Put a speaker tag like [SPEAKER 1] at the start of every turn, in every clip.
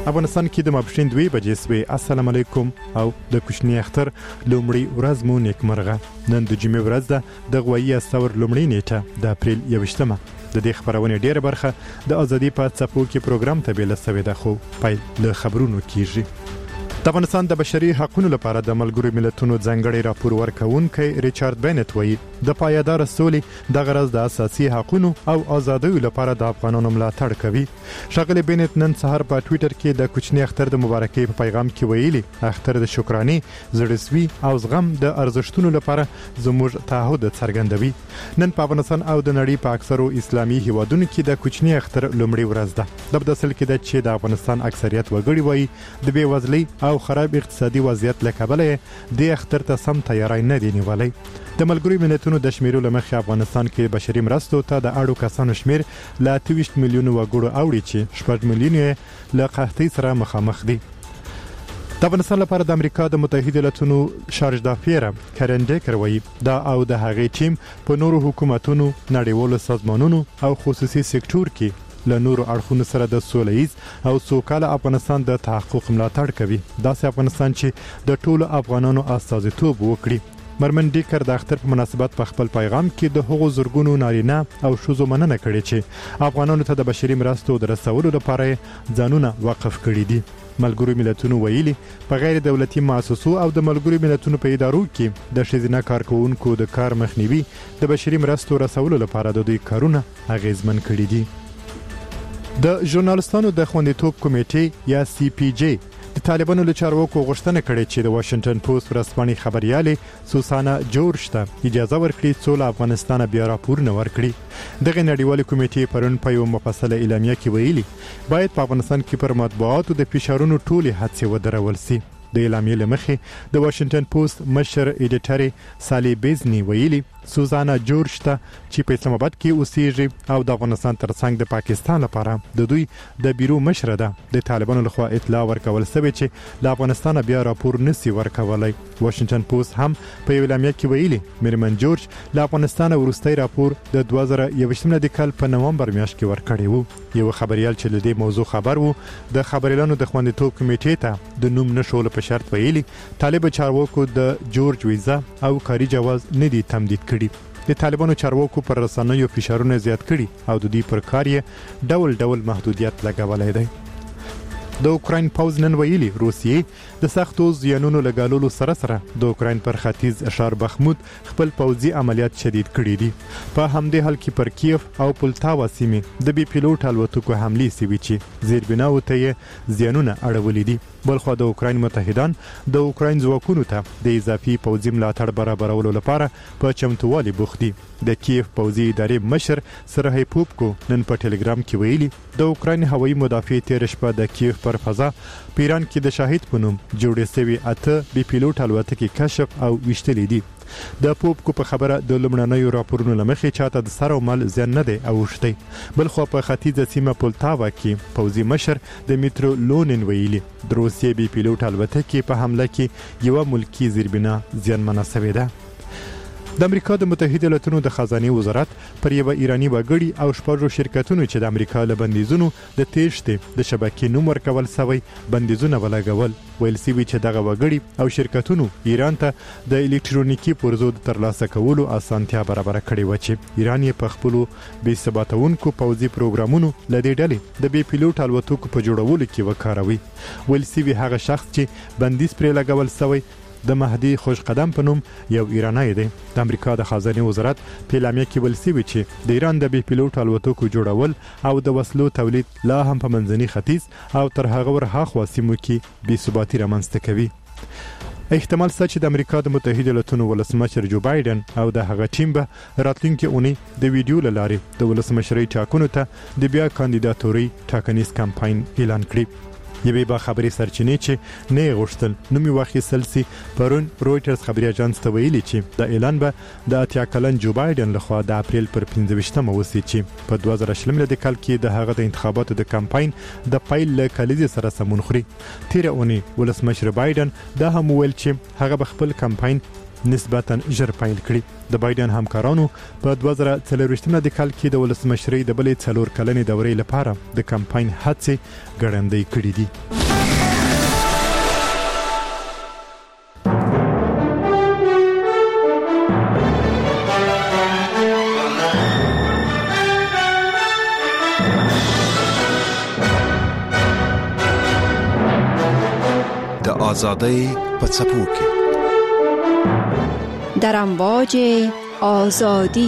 [SPEAKER 1] افغانستان کې د ماپښین 2 بجې سوې. السلام علیکم او د کوچنی اختر لومړی ورځ مو نیکمرغه. نن د جمعې ورځ ده د غوایي استور لومړی نیټه د اپریل 21مه. د دې خبرونې ډیره برخه د ازادي په څپو کې پروګرام ته بیل سوې ده، خو پیل له خبرونو کیږي. د افغانستان د بشري حقوقو لپاره د ملګرو ملتونو ځانګړي راپور ورکونکي ریچارډ بینټ وایي د پایدار سولې د غرض د اساسي حقوقو او ازادیو لپاره د افغانانو ملاتړ کوي. ښاغلي بینټ نن سهار په ټوئیټر کې د کوچنی اختر د مبارکۍ په پیغام کې ویلي اختر د شکرانې، زړسوي او زغم د ارزښتونو لپاره زموږ تعهد څرګندوي. نن په افغانستان او د نړۍ په اکثرو اسلامي هیوادونو کې د کوچنی اختر لومړی ورځ ده. د بدسل کې د چې د افغانستان اکثریت وګړي وایي د بیوزلۍ او خراب اقتصادي وضعیت له کبله د اختر ته سم تیاری نه دی نیولای. د ملګرو ملتونو د شمیرو لمخې افغانستان کې بشري مرستو ته د اړو کسانو شمیر له 23 میلیونو وګړو اوړي چې 6 میلیونه له قحطۍ سره مخامخ دي. د افغانستان لپاره د امریکا د متحده ایالاتونو شارج دافیر کرن ډیکر وایي دا او د هغې ټیم په نورو حکومتونو، نړیوالو سازمانونو او خصوصي سکتور کې له نورو اړخونو سره د سولهییز او سوکاله افغانستان د تحقق ملاتړ کوي. داسې افغانستان چې د ټولو افغانانو استازیتوب وکړي. مرمن ډیکر د اختر په مناسبت په خپل پیغام کې د هغو زرګونو نارینه او ښځو مننه کړې چې افغانانو ته د بشري مرستو د رسولو لپاره ځانونه وقف کړي دي. ملګرو ملتونو ویلي په غیر دولتي مؤسسو او د ملګرو ملتونو په ادارو کې د ښځینه کارکوونکو د کار مخنیوي د بشري مرستو رسولو لپاره د دوی کارونه اغیزمن کړي دي. د ژورنالستانو د خوندیتوب کمیټې یا سی پی جی د طالبانو له چارواکو غوښتنه کړې چې د واشنگټن پوسټ ورځپاڼې خبريالې سوسانا جورج ته اجازه ورکړي چې له افغانستان بیا راپور نه ورکړي. دغه نړیوالې کمیټې پرون په یو مفصله اعلامیه کې ویلي باید په افغانستان کې پر مطبوعاتو د فشارونو ټولې هڅې ودرول شي. د اعلامیې لمخې د واشنگټن پوسټ مشر ایډیټر سالی بیزنی ویلي سوزانا جورج ته چې په اسلام آباد کې اوسېږي او د افغانستان ترڅنګ د پاکستان لپاره د دوی د بیرو مشر ده د طالبانو لخوا اطلاع ورکول شوې چې له افغانستان بیا راپور نسی ورکولای. واشنگټن پوسټ هم په اعلامیه کې ویلي مرمن جورج له افغانستان وروستي راپور د 2021 کال په نومبر میاشت کې ورکړی وو. یو خبريال چې له دې موضوع خبر وو د خبريالانو د خوندیتوب کمیټې ته د نوم نشول په شرط ویلي طالب چارواکو د جورج ویزا او کاري جواز نه دي تمدید کړي. د طالبانو چارواکو پر رسنیو فشارونه زیات کړي او د دې پر کار یې ډول ډول محدودیت لګولای دی. د اوکراین پوز نن ویلي روسیې د سختو زیانونو لګالولو سره سره د اوکراین پر ختیځ ښار بخمود خپل پوځي عملیات شدید کړي دي. په همدې حال کې پر کیف او پولتاوا سیمې د بي پیلوټ الوتکو حملې سوي چې زیربناو ته یې زیانونه اړولي دي. بلخو د اوکراین متحدان د اوکراین ځواکونو ته د اضافي پوځي ملاتړ برابرولو لپاره په چمتووالي بوخت دي. د کیف پوځي ادارې مشر سرهی پوپکو نن په ټلګرام کې ویلي د اوکراین هوایي مدافع تیر شپه د کیف پر فضا په ایران کې د شاهد په نوم جوړې شوي 8 بي پیلوټ الوتکې کشف او وشتلې دي. د پوپکو په خبره د لومړنیو راپورونو لمخې چاته د سر او مال زیان نه دی اوښتی. بلخو په ختیځه سیمه پولتاوا کې پوځي مشر د میترو لونین ویلي د روسیې بي پیلوټ الوتکې په حمله کې یو ملکی زیربنا زیانمنه شوې ده. د امریکا د متحده ایالاتونو د خزانه وزارت پر یو ایرانی وګړي او شپږو شرکتونو چې د امریکا له بندیزونو د تېښتې د شبکې نوم ورکول شوی بندیزونه ولګول. ویل شوي چې دغه وګړي او شرکتونو ایران ته د الکترونیکي پرزو د ترلاسه کولو اسانتیا برابر کړې و چې ایران یې په خپلو بې ثباتونکو پوځي پروګرامونو له دې ډلې د بي پیلوټ الوتکو په جوړولو کې وکاروي. ویل شوي هغه شخص چې بندیز پرې لګول شوی د مهدي خوش قدم په نوم یو ایرانی دی. د امریکا د خزانه وزارت په اعلامیه کې ویل شوی چې د ایران د بي پیلوټ الوتکو جوړول او د وسلو تولید لا هم په منځني ختیځ او تر هغه ورهاخوا سیمو کې بې ثباتي رامنځته کوي. احتمال شته چې د امریکا د متحده ایالاتونو ولسمشر جو بایدن او د هغه ټیم به راتلونکي اونۍ د ویډیو له لارې د ولسمشرۍ ټاکنو ته د بیا کاندیداتوري ټاکنیز کمپاین اعلان کړي. یوې با خبري سرچینې چې نه غوښتل نومي واخیستل سي پرون رويټرز خبري اژانس ته ویلي چې د اعلان به د اتیا کلن جو بایدن لخوا د اپریل پر 15مه وسی چې په 2020 کال کې د هغه د انتخاباتو د کمپاین د پایل له کلیزې سره سمون خوري. تیر اونۍ ولسمشر بایدن دا هم ویل چې هغه به خپل کمپاین نسبتاً ژر پیل کړي. د بایدن همکارانو په 2024 د کال کې د ولسمشرۍ د بلې 4 کلنې دورې لپاره د کمپاین هڅې ګړندۍ کړې دي.
[SPEAKER 2] آزادی په څپو کې
[SPEAKER 3] در امواج آزادی.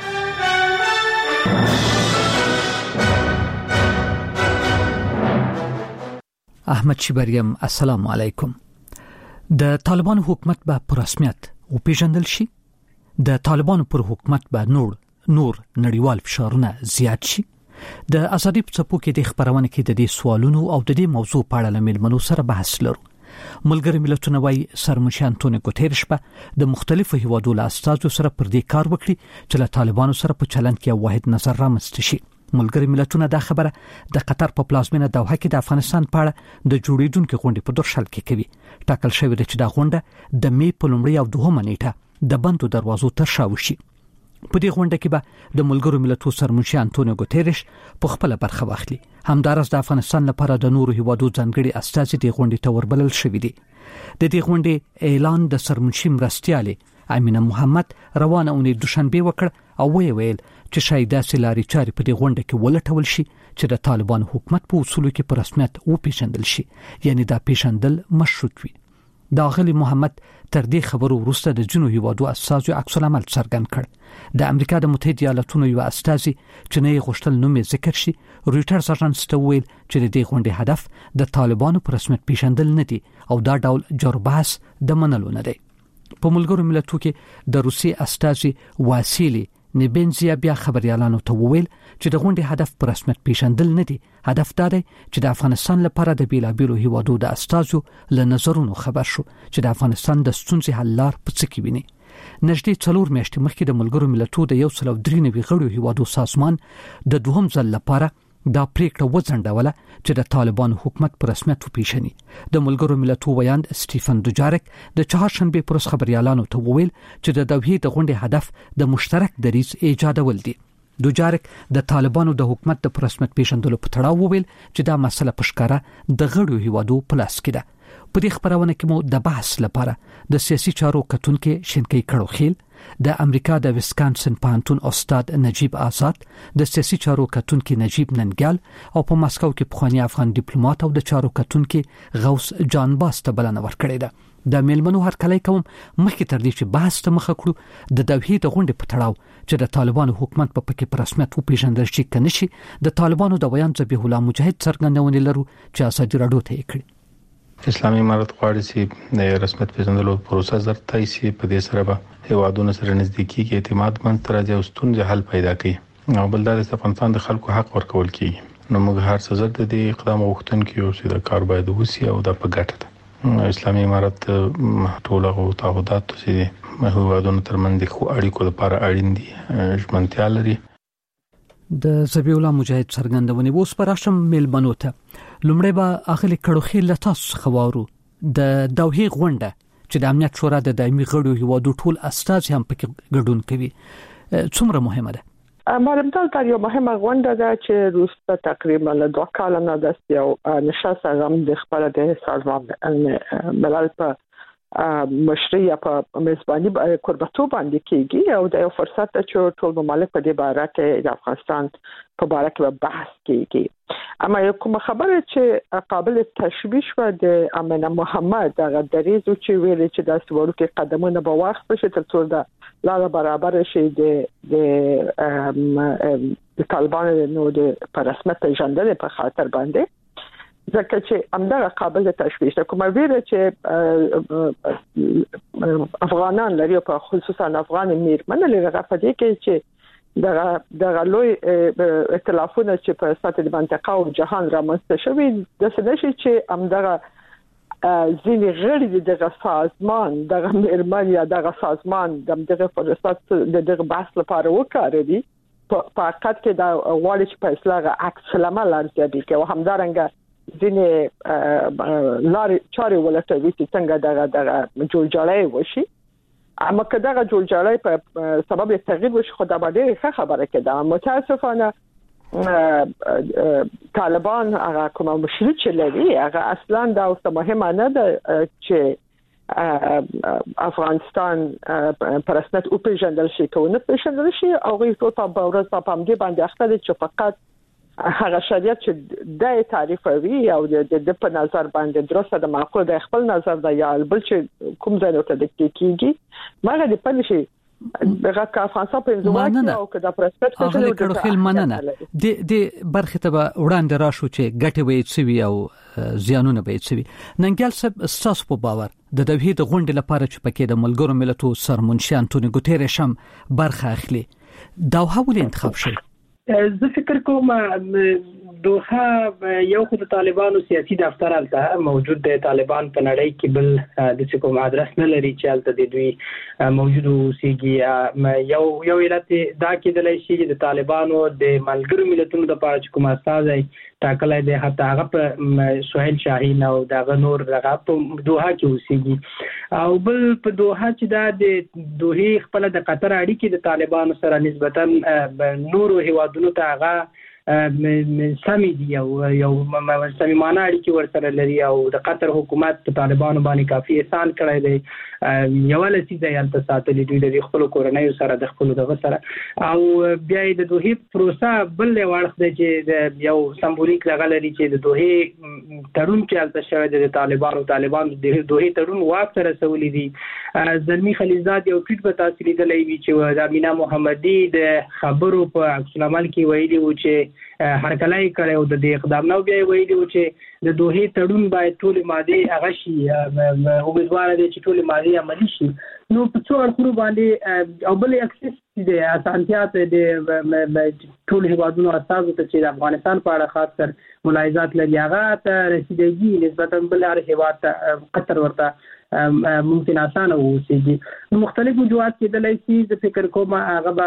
[SPEAKER 4] احمد شبریم، السلام علیکم. د طالبان حکومت به پر رسمیت وپیژندل شي. د طالبان پر حکومت به نور نړیوال فشارونه زیات شي. د آزادی په څپو کې د خبرونه کې د دې سوالونو او د دې موضوع په اړه ملمنو سره بحث لرو. ملګری ملتونه وايي سرمنشي انټونیو ګوتيرش په د مختلفو هیوادو له استازو سره پر دې کار وکړي چې له طالبانو سره په چلند کې واحد نظر رامنځته شي. ملګری ملتونه دا خبره د قطر په پلازمینه دوحه کې د افغانستان په اړه د جوړیدونکو غونډې په درشل کې کوي. ټاکل شوی دی چې دا غونډه د می په لومړۍ او دوهمه نیټه د بندو دروازو تر شا وشي. په دې غونډه کې به د ملګرو ملتونو سرمنشي انټونیو ګوتيرش په خپل برخه واخلي. همدارس د افغانستان لپاره د نورو هیوادو ځانګړي استازي د غونډې ته وربلل شوی دي. د دې غونډې اعلان د سرمنشي مرستيالي امینه محمد روانه اونۍ دوشنبه وکړ او ویل چې شاید داسې لاري چاري په دې غونډه کې ولټول شي چې د طالبان حکومت په اصولو کې په رسمیت وپیژندل شي، یعنی دا پیژندل مشروط وي. دا غلی محمد تر دې خبرو وروسته د جنو هیوادو اساسو عکس العمل څرګند کړ. د امریکا د متحده ایالاتونو یو استازي چې نه غوښتل نوم یې ذکر شي، رويټرز اژانس ته ویل چې د دې غونډې هدف د طالبانو پر رسمیت پیژندل نه دي او دا ډول جرباس د منلو نه دی. په ملګرو ملتونو کې د روسي استازي واسيلي نیبنزیا بیا خبريالانو ته وویل چې د غونډې هدف پر رسمیت پیژندل نه دي. هدف دا دی چې د افغانستان لپاره د بیلابیلو هیوادو د استازو له نظرونو خبر شو چې د افغانستان د ستونزې حل لار په څه کې ویني. نږدې 4 میاشتې مخکې د ملګرو ملتونو د 193 غړو هیوادو سازمان د دوهم ځل لپاره دا پریکړه وځنډوله چې د طالبانو حکومت پر رسمیت وپیژني. د ملګرو ملتونو ویاند سټیفن دوجارک د چهارشنبه پر ورځ خبريالانو ته وویل چې د دوحې د غونډې هدف د مشترک دریځ ایجادول دي. دوجارک د طالبانو د حکومت د پر رسمیت پیژندلو په تړاو وویل چې دا مسله په ښکاره د غړو هیوادو په لاس کې ده. په دې خبرونه کې مو د بحث لپاره د سیاسي چارو کتونکو شینکي کړوخیل، د امریکا د ویسکانسن پانتون استاد نجیب آزاد، د سیاسي چارو کتونکو نجیب ننګال او په ماسکو کې پخوانی افغان ډیپلوماټ او د چارو کتونکو غوث جان باس ته بلنه ورکړې ده. د میلمنو هر کله کوم مخکې تر دې چې بحث ته مخ کړو د دوحې د غونډې په تړاو چې د طالبانو حکومت په پکې پر رسمیت وپیژندل شي کنه شي، د طالبانو د بیان ذبیح الله مجاهد څرګندونه لرو چې اساسي راډیو ته کړی.
[SPEAKER 5] اسلامي امارت غواړي چې د رسمیت پیژندلو پروسه زر تایسي په دې سره به هیوادونو سره نزدیکی کې اعتماد منځ راځي او ستونزې حل پیدا کوي او بل دا د افغانستان د خلکو حق ورکول کیږي. نو موږ هر څه زر د دې اقدام غوښتونکو یو چې د کار باید وسی او د په ګټه ده. اسلامي امارت ټول هغه تعهدات چې هیوادونو ترمنځ خو اړیکو لپاره اړین دي ژمنتیا لري.
[SPEAKER 4] د ذبیح الله مجاهد څرګندونه اوس پر راشم میلمنو ته لومړی به اخلي کړوخیل تاسو خوارو د دوحې غونډه چې د امنیت شورا د دایمي غړو هیوادو ټول استاذ هم پکې ګډون کوي څومره مهمه ده؟
[SPEAKER 6] دا یو مهمه غونډه ده چې روسته تقریبا له 2 کال نه د یو نشاسته غم د خبره د سازمان ملل په مشري په میزباني قربتو باندې کیږي او د یو فرصت چې ټول ممالک په دې باره کې د افغانستان په باره کې بحث کیږي. اما یو کوم خبره چې قابل تشویش و د امینه محمد هغه دریزو چې ویل چې د سوالو کې قدمونه به واخت شي تر څو د لاره برابر شي د طالبانو نو د پر رسمیت پیژندل په خاطر باندې ځکه چې همدغه قابل تشویش ده. کومه ویره چې افغانان لري په خصوصا افغان میرمن لري په دې کې چې دغه لوی ائتلافونه چې په سطح د منطقه او جهان رامنځته شوي د سدشي چې همدغه ځینې غړي دغه سازمان دغه میرمن یا دغه سازمان دغه فرصت دغه بحث لپاره وکړي په حقیقت کې دا غواړي چې په اصلاح عکس العمل ارزیابي کوي او همدارنګه ځینې لارې چارې ولټوي چې څنګه دغه جوړجاړی وشي اما کله جوړجاړی په سبب تغییر وشي خو دا باندې ښه خبره کده. متاسفانه طالبان هغه کوم مشروط چې لري هغه اصلا دا اوس مهمه نه ده چې افغانستان پر اساس او پیژندل شي که نه پیژندل شي او غوښتل په ورځ په پامدې باندې اخته دي چې فقط هغه شریعت چې د تعریفوي او د په نظر باندې درسته د معقول د خپل نظر د یا بل چې کوم ځای ته د کیږي مګر د پنځه دغه کافانسا په انځوات او کدا پرسپټ
[SPEAKER 4] هغه کړو خل مننه د برخه ته وړاندې راشو چې ګټه وي سوي او زیانونه به سوي. ننګل صاحب اساس په باور د توحید غونډې لپاره چې پکې د ملګرو ملتونو سرمنشي انټونی ګوتيريش هم برخه اخلي دا ولې انتخاب شي؟
[SPEAKER 7] زه فکر کوم دوحه یو خو د طالبانو سیاسي دفتر الته موجود دی. طالبان په نړۍ کې بل د کوم ادرس نه لري چې الته د دوی موجود اوسېږي. یو علت دا کېدلی شي چې د طالبانو د ملګرو ملتونو د پاره کوم استازي ټاکلای دی حتی هغه په سهیل شاهین او دغه نور دغه په دوحه کې اوسېږي او بل په دوحه چې دا د دوحه خپل د قطر اړیکې د طالبانو سره نسبتا نورو هیوادونو ته هغه سمې دي او یو صمیمانه اړیکې ورسره لري او د قطر حکومت په طالبانو باندې کافي احسان کړی دی. یو لسیزه یې البته ساتلې دوی د خپل کورنۍ سره د خپل دغه سره او بیا د دوحې پروسه بل وړخ دی چې یو سمبولیک دغه لري چې د دوحې تړون کې البته شوی د طالبانو د دوحې تړون واک سره رسولي دي. زلمی خلیلزاد یو ټویټ په تاسو لیدلی وی چې د امینا محمدي د خبرو په عکس العمل کې ویلي و چې هرکلای کړي او د اقدام نو بیا ویلي و چې د دوحې تړون باید ټول ماده هغه شي امیدوار دي چې ټول ماده عملي شي. نو په څو اړخونو باندې او بل اکسس دي اسانتیا ته د ټول هیوادونو اساس ته چې د افغانستان په اړه خاص کر ملاحظات لري هغه ته رسیدګي نسبتا بل هر هیواد ته قطر ورته ممکن اسانه اوسېږي. مختلف وجوهات کېدلی شي. زه فکر کوم هغه به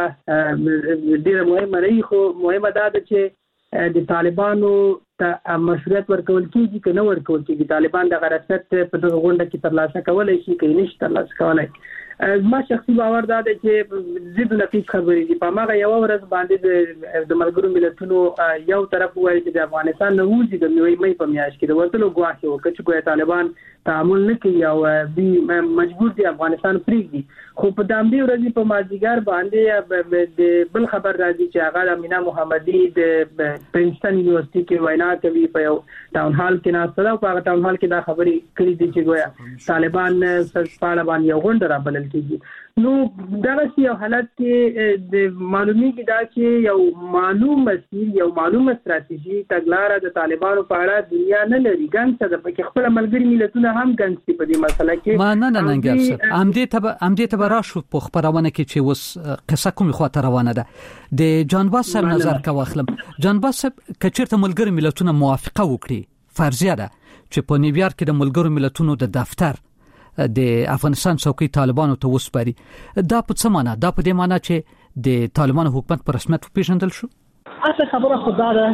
[SPEAKER 7] ډېره مهمه نه وي خو مهمه دا ده چې د طالبانو ته مشروعیت ورکول کېږي که نه ورکول کېږي. طالبان دغه رسمیت په دغه غونډه کې ترلاسه کولی شي که یې نشي ترلاسه کولی. زما شخصي باور دا دی چې ضد نقیض خبرې دي. په هماغه یوه ورځ باندې د ملګرو ملتونو یو طرف ووایي چې د افغانستان نه ووځي د مې په میاشت کې د وتلو ګواښ یې وکړ چې ګویا طالبان تعامل نه کوي او دوی مجبور دي افغانستان پرېږدي. خو په دامدې ورځې په مازدیګر باندې د بل خبر راځي چې هغه امینا محمدي د پرنسټن یونیورسيټي کې وینا کوي په یو ټاون هال کې ناسته ده او په هغه ټاون هال کې دا خبرې کړې دي چې ګویا طالبان سرپاړه باندې یو غونډه رابلل کېږي. نو دغه یو حالت کې د معلومیږي دا چې یو معلوم مسیر یو معلومه ستراتیژي تګلاره د طالبانو په اړه دنیا نه لري. ګنګ څه د پکې خپل ملګری ملتونه هم ګنګ په دې مسله کې
[SPEAKER 4] نه ننګر صاحب امدې ته راشو په خبرونه کې چې وس قصه کومه خاطر روانه ده د جانباز صاحب نظر کا واخلم. جانباز صاحب کچېرته ملګری ملتونه موافقه وکړي فرضیه ده چې په نیویارک کې د ملګرو ملتونو د دفتر د افغانستان څوکۍ طالبانو ته وسپاري دا په څه معنی دا په دې معنی چې د طالبانو حکومت په رسمیت پیژندل شو؟
[SPEAKER 8] اصل خبره خدا ده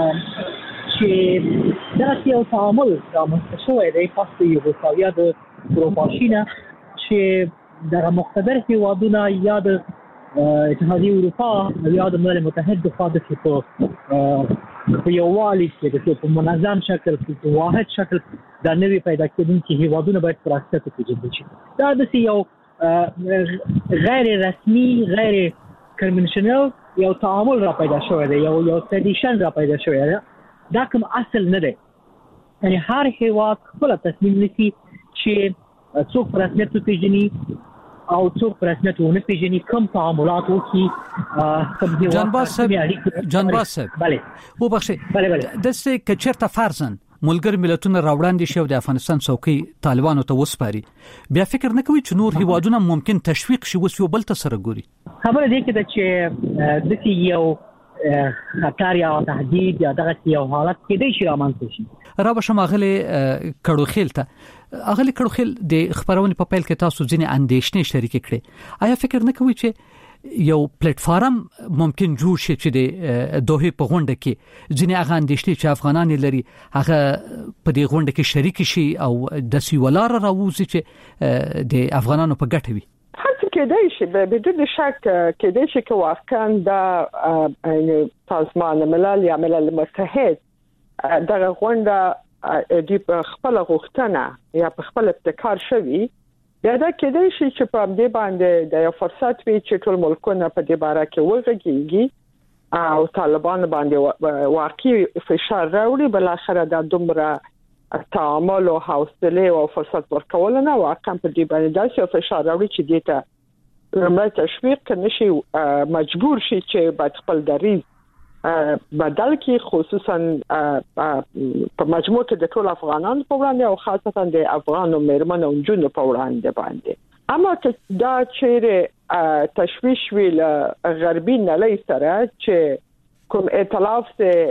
[SPEAKER 8] چې دا یو تعامل رامنځته شوی دی پس یوګوسلاویا د پروپاشینا چې د مقتدر هیوادونو یا د اتحادیه اروپا یا د ملل متحد د خاطر په یو والی کې په منظم شکل په واحد شکل د نوې پیدا کېدونکو هیوادونو باید پراکټیک وکړي شي. دا د یو غیر رسمي غیر کنونشنل یو تعامل را پیدا شوی دی یو ټریډیشن را پیدا شوی دی. دا کوم اصل نه دی. یعنی هر هیواد خپل تصمیم نیسي چې څوک رسمیت پیژني او څوک رسمیت ونه پیژني کوم تعاملات وکړي.
[SPEAKER 4] جانباز صاحب
[SPEAKER 8] بله
[SPEAKER 4] وبخښئ د څه کچرته فرضاً ملګر ملتونه راوړاندې شو د افغانستان څوکۍ طالبانو ته وسپاري بیا فکر نه کوي چې نور هیوادونه ممکن تشویق شي وسو بل ته سره ګوري.
[SPEAKER 8] خبره دې کې چې د یو خطر یا تهدید یا دغه یو حالت کې د شي رامنځته شي.
[SPEAKER 4] را بشم اغلی کړوخیل ته اغلی کړوخیل د خبرونه په پیل کې تاسو ځینې اندېښنې شریک کړې. آیا فکر نه کوي چې یو پلیټ فارم ممکن جوړ شي چې د دوه په غونډه کې ځینې هغه اندېښنې چې افغانان لري هغه په دې غونډه کې شریک شي او د سیولار راوځي چې د افغانانو په ګټه وي؟
[SPEAKER 6] کېدای شي بدون شک کېدای شي چې واقعا د سازمان ملل یا ملل متحد دغه غونډه د خپل غوښتنه یا په خپل ابتکار شوی یا دا کېدای شي چې په دې باندې د یو فرصت وي چې ټول ملکونه په دې باره کې وغږیږي او طالبان باندې واقعي فشار راوړي بل اخر د دومره تعامل او حوصله او فرصت ورکول نه واقعا په دې باندې داسې فشار راوړي چې دې ته لمړی تشویق کنه شي مجبور شي چې باید خپل دریض بدل کی خصوصا په مجموع کې د ټول افغانانو په وړاندې او خاصتا د افغانو مېرمنو او جنونو په وړاندې باندې اما چې دا چې تشویش ویل غربي نړۍ سره چې کوم ائتلاف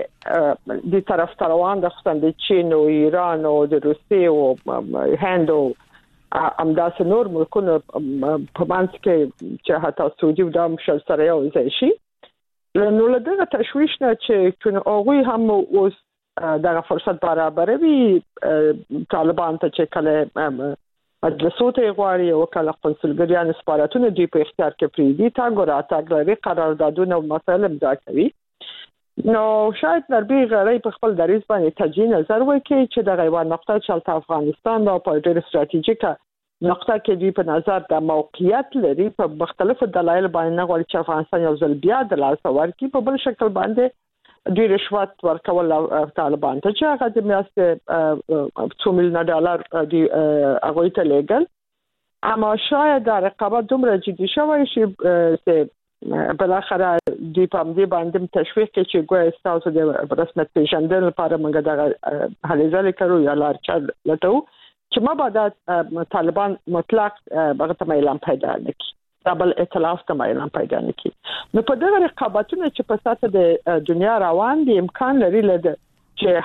[SPEAKER 6] د طرفداران د خصوصا د چین او ایران او د روسیې او هند او امداس نور ملکونو په منځ کې چې حتی سعودي او د مشر سره یو ځای شي نو له دغه تشویش نه چې هغوی هم اوس دغه فرصت برابروي طالبان ته چې کله مجلسو ته غواړي او کله قونسلګریان سفارتونه دوی په اختیار کې پریدي تا ګوراتګ لري قراردادونه او مسایل امضا کوي نو شاید نربي غړي په خپل دریض باندې تجزیه نظر وکړي چې د غیوان نقطه چې افغانستان او په ډېر ستراتیژیکه نقطه کې دی په نظر د موقعیت لري په مختلفو دلایل باندې نه غواړي چې افغانستان یو ځل بیا د لاس ورکړي په بل شکل باندې دوی رشوت ورکول طالبان ته چې هغه د میاشتې $2 میلیون دی هغه ته لګل اما شاید د رقابت دومره جدي شوی چې بل اخر دی په دې باندې تشویق کې چې ګویا تاسو د رسمیت پیژندل لپاره موږ د هلې ځلې کړو یا لار چل لټو چې ما بعد طالبان مطلق هغه ته اعلان پیدا نکړي دبل ائتلاف ته اعلان پیدا نکړي نو په دغه رقابتونو چې په ساته د دنیا روان دي امکان لري چې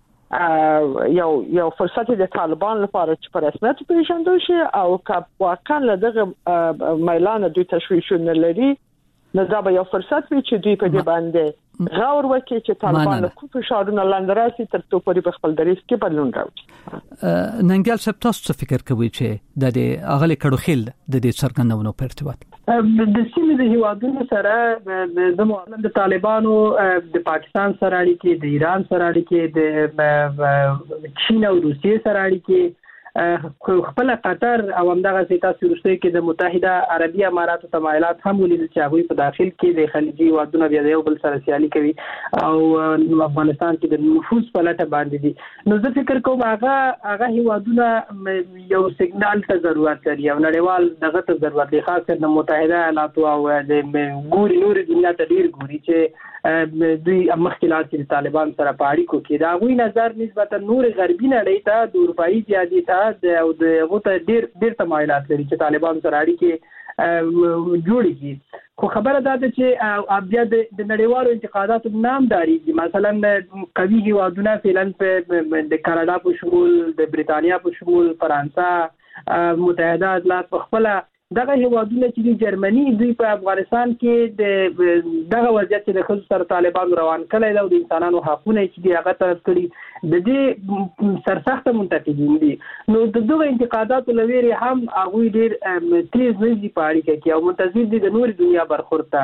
[SPEAKER 6] هم یو فرصت د طالبان لپاره چې په رسمیت پیژندل شي او که واقعا له دغه میلان دوی تشویشونه لري نو دا به یو فرصت وي چې دوی په دې باندې غور وکړي چې طالبان له کوم فشارونو لاندې راسي تر څو پورې په خپل دریض کې بدلون راوړي
[SPEAKER 4] ننګیال صاحب تاسو څه فکر کوئ چې د دې اغلی کډو خیل د دې څرګندونو په ارتباط
[SPEAKER 7] د سیمې د هیوادونو سره د معاملې د طالبانو د پاکستان سره اړیکې د ایران سره اړیکې د چین او روسیې سره اړیکې خپل قطر او همدغه تاسو روسیې کې د متحده عربي اماراتو تمایلات هم ولې چې هغه په داخل کې د خلیجي هیوادونو بیا یو بل سره سیالي کوي او افغانستان کې د نفوذ په لټه باندې دي نو زه فکر کوم هغه هیوادونه یو سیګنال ته ضرورت لري او نړیوال دغه ته ضرورت لري خاصه د متحده ایالاتو او د ګوري نور دنیا ته ډیر ګوري چې دوی مخکلات چې طالبان سره په اړیکو کې دا غوي نظر نسبتا نور غربي نړۍ ته د اروپאי جادي ته او د غوته ډیر تمایلات لري چې طالبان سره اړیکې جوړې کړي خو خبره ده چې بیا د نړیوالو انتقاداتو نامداري مثلا قوي هیوادونه فعلا د کاناډا په شمول د بریتانیا په شمول فرانسه متحده ایالات په خپل دغه هیوادونه چې د جرمني دوی په افغانستان کې دغه وضعیت د خصوص سره طالبان روان کړي او د انسانانو حقوقونه چې هغه طرف کړي د دې سرسخت منتقدین دي نو دغه انتقادات لویري هم هغه ډیر تیز نږدې پاړي کوي او منتظر دي د نور دنیا برخورته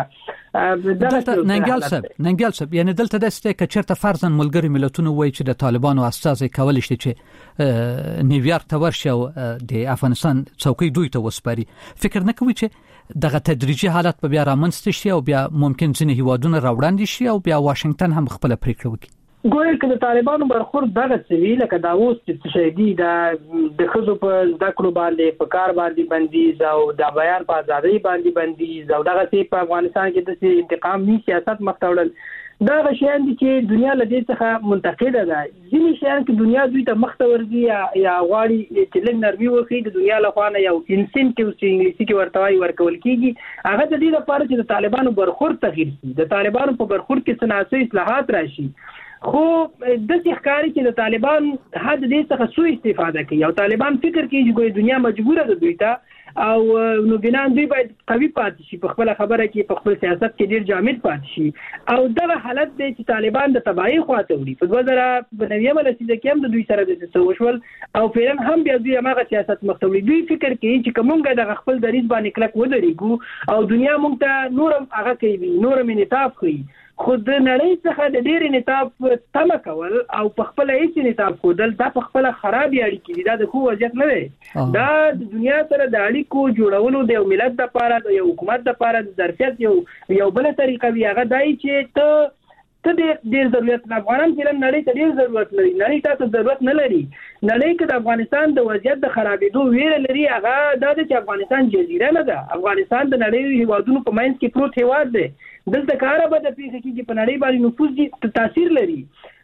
[SPEAKER 4] ننګیال صاحب یعنی دلته د ستې کچرته فرضاً ملګری ملتونو وایي چې د طالبانو استازي کول شي چې نیویارک ته ورشي او د افغانستان څوکۍ دوی ته وسپاري فکر نه کوي چې دغه تدریجي حالت په بیا رامنځته شي او بیا ممکن ځینې هیوادونه راوړاندې شي او بیا واشنگټن هم خپل پریکړه وکړي
[SPEAKER 7] ګویا چې د طالبانو برخورد دغه سوي لکه دا اوس چې شهيدي د خزو په ذکر باندې په کار باندې بندیز او د بیان په ازادۍ باندې بندیز او دغه په افغانستان کې د انتقامي سیاست مختوړل دا شیان دي چې دنیا له دې څخه منتقده ده ځینې شیان چې دنیا دوی ته مختور دي یا غواړي چې لږ نرمي وکړي د دنیا له خوا نه یو انسنټیو چې انګلیسي کې ورته ورکول کیږي هغه د دې لپاره چې د طالبانو برخورد تغییر شي د طالبانو په برخورد کې سناسي اصلاحات راشي خو د ښکاری چې د طالبان حد دې څخه سوء استفاده کوي او طالبان فکر کوي چې دنیا مجبوره ده دوی ته او نو بنان دوی باید قوي پاتې شي په خپل خبره کې په خپل سیاست کې ډیر جامد پاتې شي او دغه حالت دی چې طالبان د تباہي خواته وړي په 2009 لسیزه کې هم د دوی سره د سوشل او فعلا هم بیا دوی هغه سیاست مختوي دوی فکر کوي چې کومګه د خپل دریز باندې کلک ودرېګو او دنیا مونږ ته نورم هغه کوي نورم انعطاف کوي خود نړۍ څخه د ډېر انعطاف تمه کول او په خپل هیڅ انعطاف کول دا په خپل خراب اړیکې دي دا د خو وضعیت نه دی دا د دنیا سره د اړیکو جوړولو د یو ملت لپاره د یو حکومت لپاره د ظرفیت یو بل طریقه وی هغه دای چې ته ډېر ضرورت نه افغانان فلم نړۍ ته ډېر ضرورت لري نړۍ ته ضرورت نه لري نړۍ کې د افغانستان د وضعیت د خرابېدو ویره لري هغه دا چې افغانستان جزیره نه ده افغانستان د نړۍ هیوادونو په منځ کې پروت هیواد دی دلته کار به د پیښه کې په نړۍ باندې نفوذ دي تاثیر لري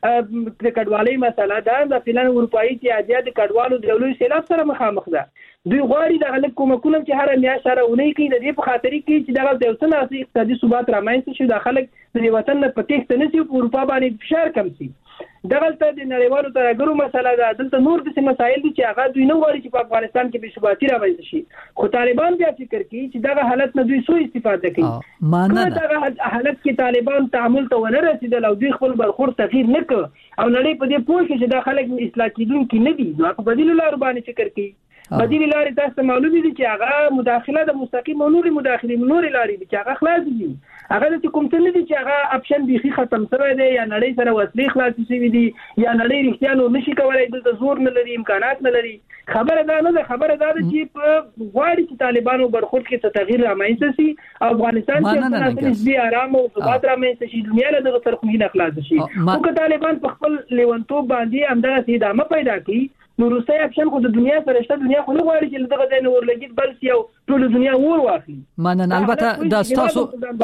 [SPEAKER 7] د کډوالۍ مسله دا د فلان اروپאי اتحادیه د کډوالو د لوی سیلاب سره مخامخ ده دوی غواړي د خلک کومکونه چې هر میاشت سره ونی کوي د دې په خاطر کې چې دغه د اوسنۍ اقتصادي ثبات رامنځته شي د خلک د وطن په تېښته نه شي په اروپا باندې فشار کم شي دغلته د نړیوالو ترګرو مسله ده دلته نور د مسایل دي چې هغه دوی نه غواړي چې په افغانستان کې بې ثباتي رامنځته شي خو طالبان بیا فکر کوي چې دغه حالت نه دوی سوء استفاده کوي دغه حالت کې طالبان تعامل ته ونه رسیدل او دوی خپل برخورد تغییر نه کړ او نړۍ په دې پوه شي چې دا خلک اصلاح کیدونکي نه دي نو په بدیل لارو باندې فکر کوي بدیل لارې تاسو معلومه دي چې هغه مداخله د مستقیم او نوري مداخله نوري لارې دي چې هغه خلاص دي هغه د کوم څه نه دي چې هغه اپشن بيخي ختم شوی دی یا نړۍ سره وسلې خلاص شوی دي یا نړۍ رښتیا نو نشي کولای دلته زور نه لري امکانات نه لري خبره دا نه ده خبره دا ده چې په غواړي چې طالبانو برخورد کې تغییر رامنځته شي او افغانستان کې نسبي آرام او ثبات رامنځته شي دنیا له دغه ترخمینه خلاص شي او که طالبان په خپل لیونتوب باندې همدغه ادامه پیدا کړي نو روسي اپشن خو د دنیا سره شته دنیا خو نه غواړي چې دغه ځای نه ورلګید بل سی او ټول دنیا ور واخلي
[SPEAKER 4] منن البته دا ستاسو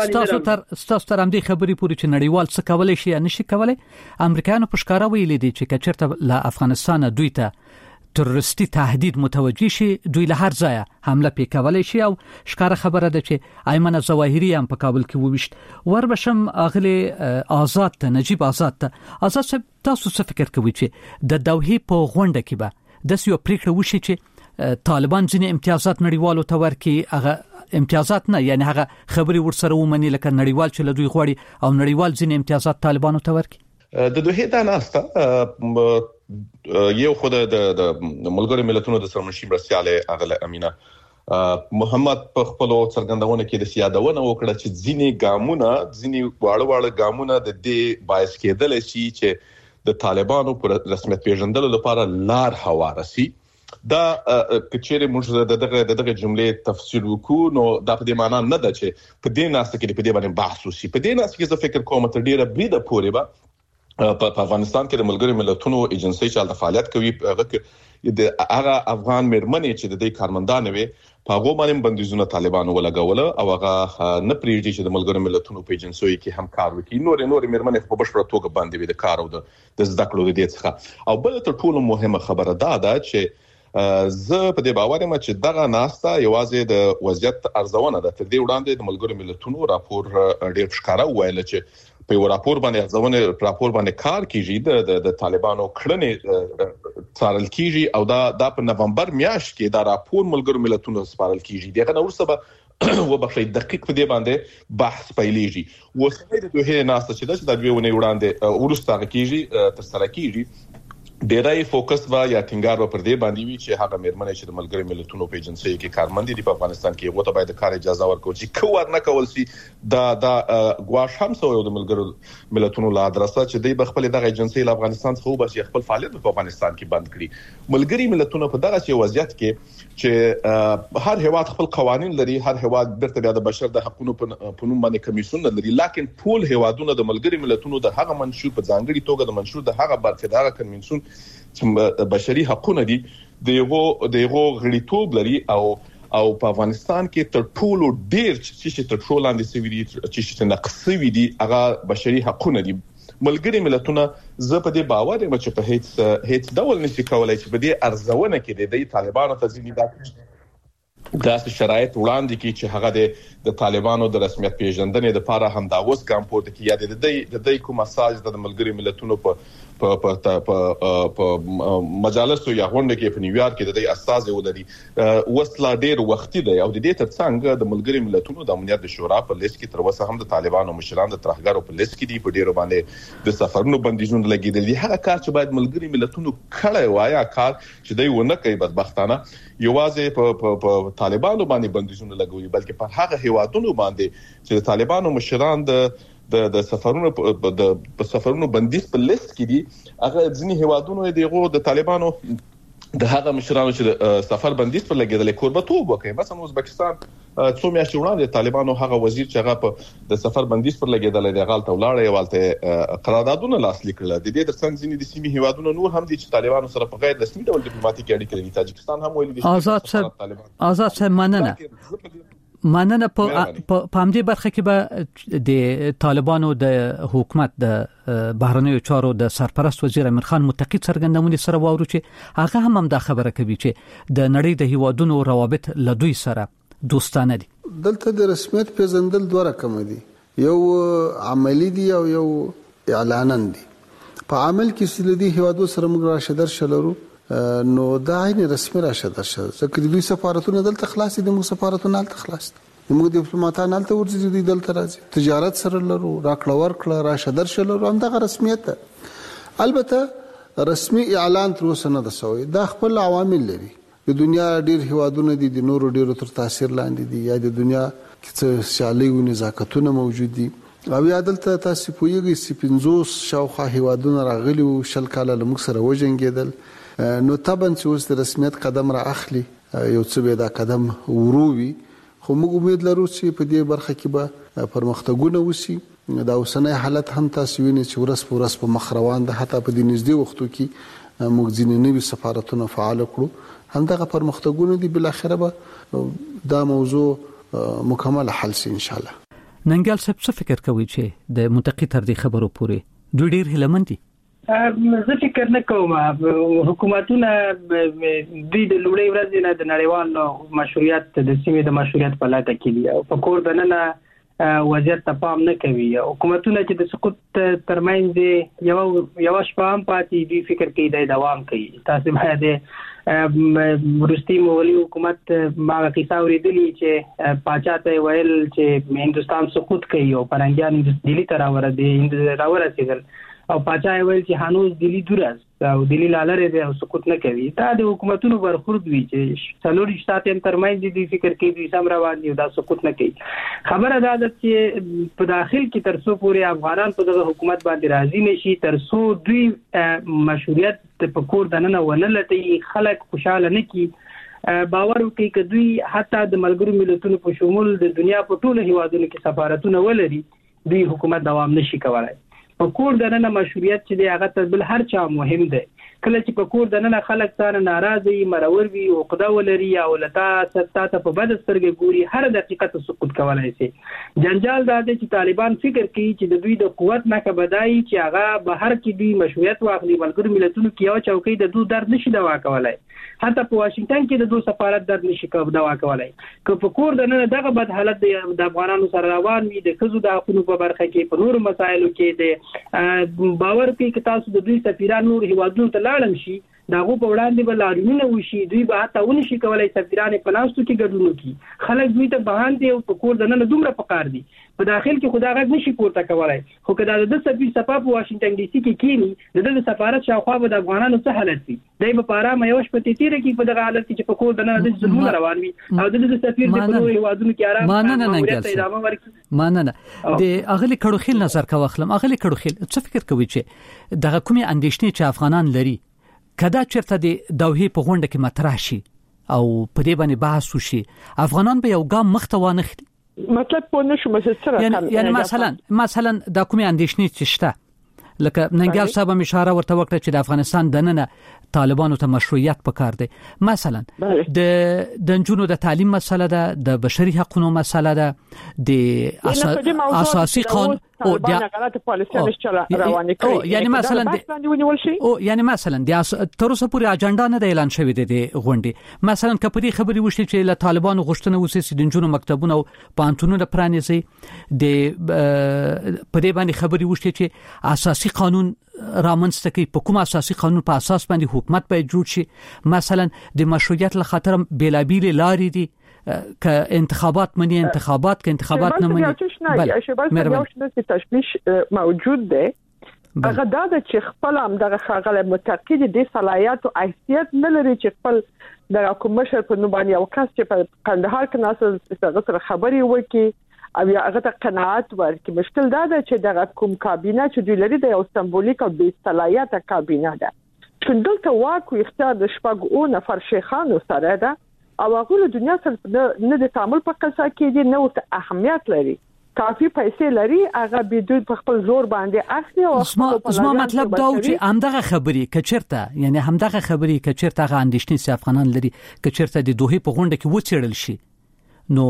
[SPEAKER 4] تر همدې خبرې پورې چې نړیوال څه کولای شي یا نشي کولای امریکایانو په ښکارا ویلي دي چې کچرته له افغانستان دوی ته تروریستي تهدید متوجي شي دوی له هر ځای حمله وکولای شي او ښکارا خبره ده چې ایمن ظواهری هم په کابل کې وویشت وربشم اغلی آزاد ته نجیب آزاد ته تاسو څه فکر کوئ چې د دوحې په غونډه کې به د سیو پریکړه وشي چې طالبان ځینې امتیازات نړیوالو ته ورکړي هغه امتیازات نه یعنی هغه خبري ورسره ومني لکه نړیوال چې له دوی غواړي او نړیوال ځینې امتیازات طالبانو ته ورکړي
[SPEAKER 9] د دوحې دا ناسته یو خود د ملګرو ملتونو د سرمنشي مرستياله اغله امینه محمد په خپل څرګندونه کې د سیادونه وکړه چې ځینې واړه ګامونه د دې باعث کېدل چې د طالبانو پر رسمیت پیژندلو لپاره لار هوارسي دا کچېره موږ دغه جملې تفسیر وکړو نو دا په دې معنی نه ده چې په دې ناسته کې په دې باندې بحث وشي په دې ناسته کې زه فکر کوم ته ډیره بریده پورې به په افغانستان کې د ملګرو ملتونو ایجنسی چې د فعالیت کوي هغه افغان مېرمنې چې د دې کارمندان وي په هغه باندې بندیزونه طالبانو ولګول او هغه نه پریږدي چې د ملګرو ملتونو په ایجنسیو کې هم کار وکړي نور مېرمنې په بشپړه توګه باندې وي د کار او د زده کړو د دې څخه او بل تر ټولو مهمه خبره ده چې زه په دې باور یم چې دغه ناسته یوازې د وضعیت ارزونه ده تر دې وړاندې د ملګرو ملتونو راپور ډېر ښکارا وایي چې په یو راپور باندې کار کیږي د طالبانو کړنې څارل کیږي او دا په نومبر میاشت کې دا راپور ملګرو ملتونو سپارل کیږي دغه نور سبا وبخښي دقیق په دې باندې بحث پیلېږي وسه د دوه ناسته چې د دوی ونې وړاندې ورسته کیږي تر سره کیږي ډیرای فوکس وا یا ټینګار پر دې باندې وی چې هغه مېرمنې چې د ملګرو ملتونو په ایجنسی کې کارمند دي په افغانستان کې وته باید کار اجازه ورکړي چې کوار نه کول سي دا غواش هم سو د ملګرو ملتونو لا ادرسه چې د خپل دغه ایجنسی له افغانستان څخه وباسي خپل فعالیت په افغانستان کې بند کړي ملګری ملتونو په دغه وضعیت کې چې هر هیواد خپل قوانين لري هر هیواد برته د بشر د حقوقو په نوم باندې کمیسیون لري لکه ټول هیوادونو د ملګری ملتونو د هغه منشور په ځانګړي توګه د منشور د هغه برخه د هغه کمیسیون چې بشري حقوقونه دي د یو غړیتوب لري او په افغانستان کې تر ټولو ډیر چې تر ټولو لاندې سوي دي چې نقصوي دي هغه بشري حقوقونه دي ملګری ملتونه زه په دې باور یم چې په هیڅ ډول نشي کولای چې په دې ارزونه کې د طالبانو تزمینات داسې شرایط وړاندې کړي چې هغه د طالبانو د رسمیت پیژندنې لپاره هم دا اوس کام پورته کړي. یا د کوم اساس د ملګری ملتونو په مجالسو یا غونډه کې په نیویارک کې د دې اساس ولري وسلا ډیر وختي دی او د دې ترڅنګ د ملګری ملتونو د امنیت شورا په لیست کې تر اوسه هم د طالبانو مشران د ترهګرو په لیست کې دي. په ډیرو باندې د سفرونو بندیزونه لګیدل دي. هغه کار چې باید ملګری ملتونو کړی وای کار چې دوی ونه کوي بدبختانه یوازې په طالبانو باندې بندیزونه لګوي بلکې په هغه هیوادونو باندې چې طالبانو مشران د سفرونو بندیز په لیست کې دي. هغه ځینی هیوادونو د طالبانو د هغه مشرانو چې سفر بندیز پر لګیدل کوربتوب وکړي. مثلا ازبکستان څو میاشتې وړاندې طالبانو هغه وزیر چې هغه د سفر بندیز پر لګیدل د غلطه ولاړ یوالته قراردادونه لاسلیک کړل. د دې ترڅنګ ځینې د سیمې هیوادونو نور هم دي چې طالبانو سره په غیر رسمي ډول ډیپلوماټیک اړیکې لري. تاجکستان هم ویلي دي
[SPEAKER 4] آزاد صاحب مننه په همدې برخه کې به د طالبانو د حکومت د بهرنیو چارو د سرپرست وزیر امیر خان متقی څرګندونې سره واورو چې هغه هم دا خبره کوي چې د نړۍ د هیوادونو روابط له دوی سره دوستانه دي.
[SPEAKER 10] دلته د رسمیت پیژندل دوه رقم دي، یو عملی دي او یو اعلانن دي. په عمل کې سلدي هیوادو سره موږ راشدر شلرو نو دا عین رسمي راشد شو ځکه دوی سفارتونه دلته خلاص دي، موږ سفارتونه دلته خلاص دي، موږ ډیپلوماټان دلته ورځي دي دلته راځي، تجارت سره لرو، راکړه ورکړه راشدر شلرو هم دا رسمیت ده. البته رسمي اعلان تر اوسه نه ده شوی. دا خپل عوامل لري. د دنیا ډیر هیوادونه دي د نورو ډیرو تر تاثیر لاندې دي، یا د دنیا کې سیالي او نزاکتونه موجود دي. او یا دلته تاسو پوهیږئ چې 50 شاوخوا هیوادونه راغلي او شل کاله لمخ سره وجنګیدل. نو طبعا چې اوس د رسمیت قدم را اخلي یو څه به دا قدم وروي، خو موږ امید لرو چې په دې برخه کې به پرمختګونه وشي. دا اوسنۍ حالت هم تاسو وینئ چې ورځ په مخ روان ده. حتی په دې نږدې وختو کې موږ ځینې نوي سفارتونه فعال کړو، همدغه پرمختګونه دي. بل اخره به دا موضوع مکمل حل شي ان شاء الله.
[SPEAKER 4] ننګال صاحب څه فکر کوي چې د منطقي تر دې خبرو پورې دوی ډیر هلمند دي؟
[SPEAKER 7] زه فکر نه کوم حکومتونه دوی د لوړې ورځې نه د نړیوال مشروعیت د سیمې د مشروعیت په لټه کې دي او په کور دننه وضعیت ته پام نه کوي. حکومتونه چې د سقوط ترمنځ یو شپه هم پاتې دي فکر کوي د دوام کوي. تاسو باید روسي مولوی حکومت ما قصه اوریدلې چې پاچا ته ویل چې هندستان سقوط کوي او پرنګیان دلی ته راورسېدل او پاچا ویل چې هنوز دلی دورس او دلی لالره دی او سقوط نه کوي. دا د حکومتونو برخورد وی چې څلوري شتات هم ترمنځ دي فکر کوي دوی سم روان دي دا سقوط نه کوي. خبره دا ده چې په داخل کې تر څو پورې افغانان په دغه حکومت باندې راضي نشي، تر څو دوی مشروعیت په کور دننه ونه لټي، خلک خوشاله نه کی، باور وکړي چې دوی حتی د ملګرو ملتونو په شمول د دنیا په ټولو هیوادونو کې سفارتونه ولري، دوی حکومت دوام نشي کولای. په کور دننه مشروعیت چې دی هغه تر بل هر چا مهم دی. کله چې په کور دننه خلک ستانه ناراضي مرور وي او قدا ولري او لتا ستا ته په بد سترګې ګوري، هر دقیقه سقوط کولای شي. جنجال دا دی چې طالبان فکر کوي چې د دوی د قوت نه کبدای چې هغه بهر کې دوی مشروعیت واخلي، ملګرو ملتونو کې یو چوکۍ د دوی درد نشي دوا کولای، حتی په واشنگټن کې د دوی سفارت درد نشي دوا کولای. که په کور دننه دغه بد حالت د افغانانو سره روان وي، د خزو د حقوقو په برخه کې په نورو مسایلو کې د باور کوي چې تاسو د دوی سفیران نور هیوادونو ته لاړم شي، داغه په وړاندې بل اړینه وشي، دوی به حتی ونشي کولای سفیران په ناستو کې ګډون وکړي. خلک دوی ته بهان دي او په کور دننه دومره پکار دي، په داخل کې خدا غږ نشي پورته کولای. خو کله د سفیر صفه په واشنگټن ډي سي کې کینی د سفارت شاوخوا به د افغانانو څخه حالت وي، دای په آرام یو شپه تیرې کې په دغه حالت کې په کور دننه د ظلم روان وي او د سفیر د نورو هیوادونو کې آرام
[SPEAKER 4] ماننه د اغلی کډوخیل نظر کا واخلم. اغلی کډوخیل څه فکر کوي چې دغه کومي اندېشنې چې افغانان لري کدا چرته د دوحې په غونډه کې مطرح شي او په دې باندې بحث وشي، افغانان به یو ګام مخته وانخلي؟
[SPEAKER 6] مطلب په نشو مسله
[SPEAKER 4] یعنی مثلا دا کومي اندېشنې چې شته لکه ننګال صاحب هم اشاره ورته وکړه چې د افغانستان دننه طالبانو ته مشروعیت پکار دی، مثلا د نجونو د تعلیم مسله ده، د بشري حقوقو مسله ده، د اساسي قانون
[SPEAKER 6] طالبان غلط پالیسي نشته روانه کړي
[SPEAKER 4] یعنی مثلا د تر اوسه پورې اجنډا نه اعلان شوې ده غونډې مثلا کپدي خبري وشي چې له طالبانو غوښتنه وسي چې د جنونو مکتبونه او پانتونونه پرانیزي د پدې باندې خبري وشي چې اساسي قانون رامنځته کوي په کوم اساسي قانون په اساس باندې حکومت به جوړ شي مثلا د مشروعیت له خاطر بلابیل لارې دي که انتخابات منی انتخابات که انتخابات نه منی
[SPEAKER 6] بله شباب تشویش موجود ده هغه دا چې خپل هم دغه خغل متقید د صلاحیت او حیثیت نه لري چې خپل د حکومت مشر په نوم باندې او کس چې په کندهار کې ناس سره خبري وکي او هغه ته قناعت ورکړي مشکل دا ده چې دغه کوم کابینه چې دوی لري د یو سمبولیک او د صلاحیت کابینه ده چې دلته واکو اختیار د شپږ او نفر شیخانو سره ده او هغه له دنیا سره نه د تعامل په قصه کې دي نو ته اهمیت لري کافي پیسې لري هغه بدون په خپل زور باندې اخلي او
[SPEAKER 4] زما مطلب دا و چې همدغه خبري کچرته یعنی همدغه خبري کچرته غا اندېشنې سي افغانان لري کچرته د دوه په غونډه کې وڅېړل شي نو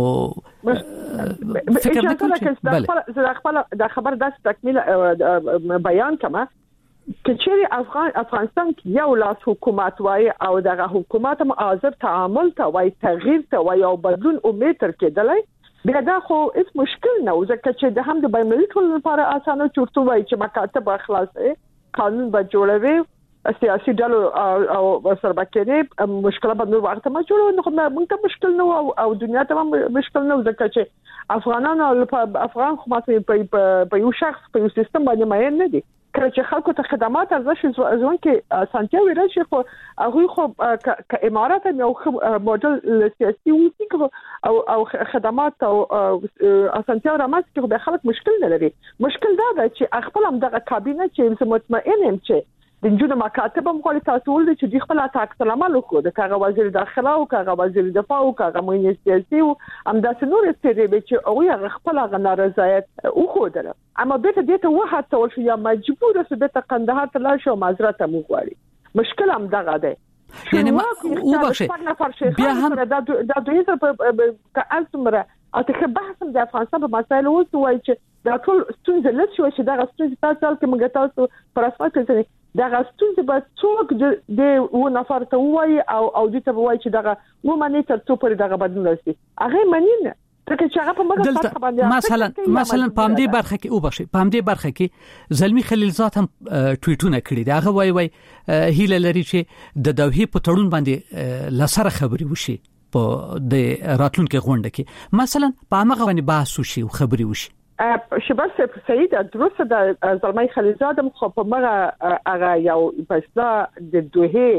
[SPEAKER 4] فکر نه کوم چې
[SPEAKER 6] بله د خبر داس تکمیل بیان کما کچېری افغانستان کې یو لاس حکومت وای او دغه حکومت هم حاضر تعامل ته وای تغییر ته وای او بدلون امید تر کېدلای بیا دا خو هیڅ مشکل نه ځکه چې د هم د بین‌المللي ټولنې لپاره اسانه چورتو وای چې مکاتب اخلاصي قانون به جوړوي سیاسي ډلو او سربکري مشکل به نور وخت ما جوړو نو موږ ته مشکل نه او دنیا ته مشکل نه ځکه چې افغانان افغان حکومت په یو شخص په یو سیستم باندې ماین نه دي کله چې خلکو ته خدمات ارزښت ځون کې سانتیاوي راشي خو هغه خو ک امارات یو موډل سیاسي وسی او خدمات او سانتیاو رامات کې به خلک مشکل نه لري مشکل دا ده چې خپل هم دغه کابینه چې مطمئن ام چې د جنونو مکاتب هم خپل تاسول دي چې خپل تاکل عمل وکړي د کاغه وزیر داخله او کاغه وزیر دفاع او کاغه مینې سیاسي او همداسې نور ستې چې او خپل غنارضایت او خوده اما به ته وه تول شو یا مجبور اوسه به قندهار ته لاړ شو معذرت مو غواړي مشکل هم دغه ده
[SPEAKER 4] یعنی او باشه بیا هم
[SPEAKER 6] د دوی په ازمره اته بحث د افغانستان په مسایلو وایي چې دا ټول ستونزې لږ شو چې دا ستونزې تاسو کې موږ تاسو پر اساس کې دا ستونزې به څوک د و نفر ته وایي او د ته وایي چې دا و معنی تر څو پر دغه بدلون راسي هغه معنی نه ځکه چې هغه په مګر باندې
[SPEAKER 4] مثلا په دې برخه کې او بخښي په دې برخه کې زلمی خلیلزاد هم ټویټونه کړی دا هغه وایي هیله لري چې د دوحې په تړون باندې لسره خبري وشي په د راتلونکو غونډه کې مثلا په هغه باندې بحث وشي او خبري وشي
[SPEAKER 6] شباب سید درسته د زلمی خلیلزاد خو په مګر هغه یو فیصله د دوحې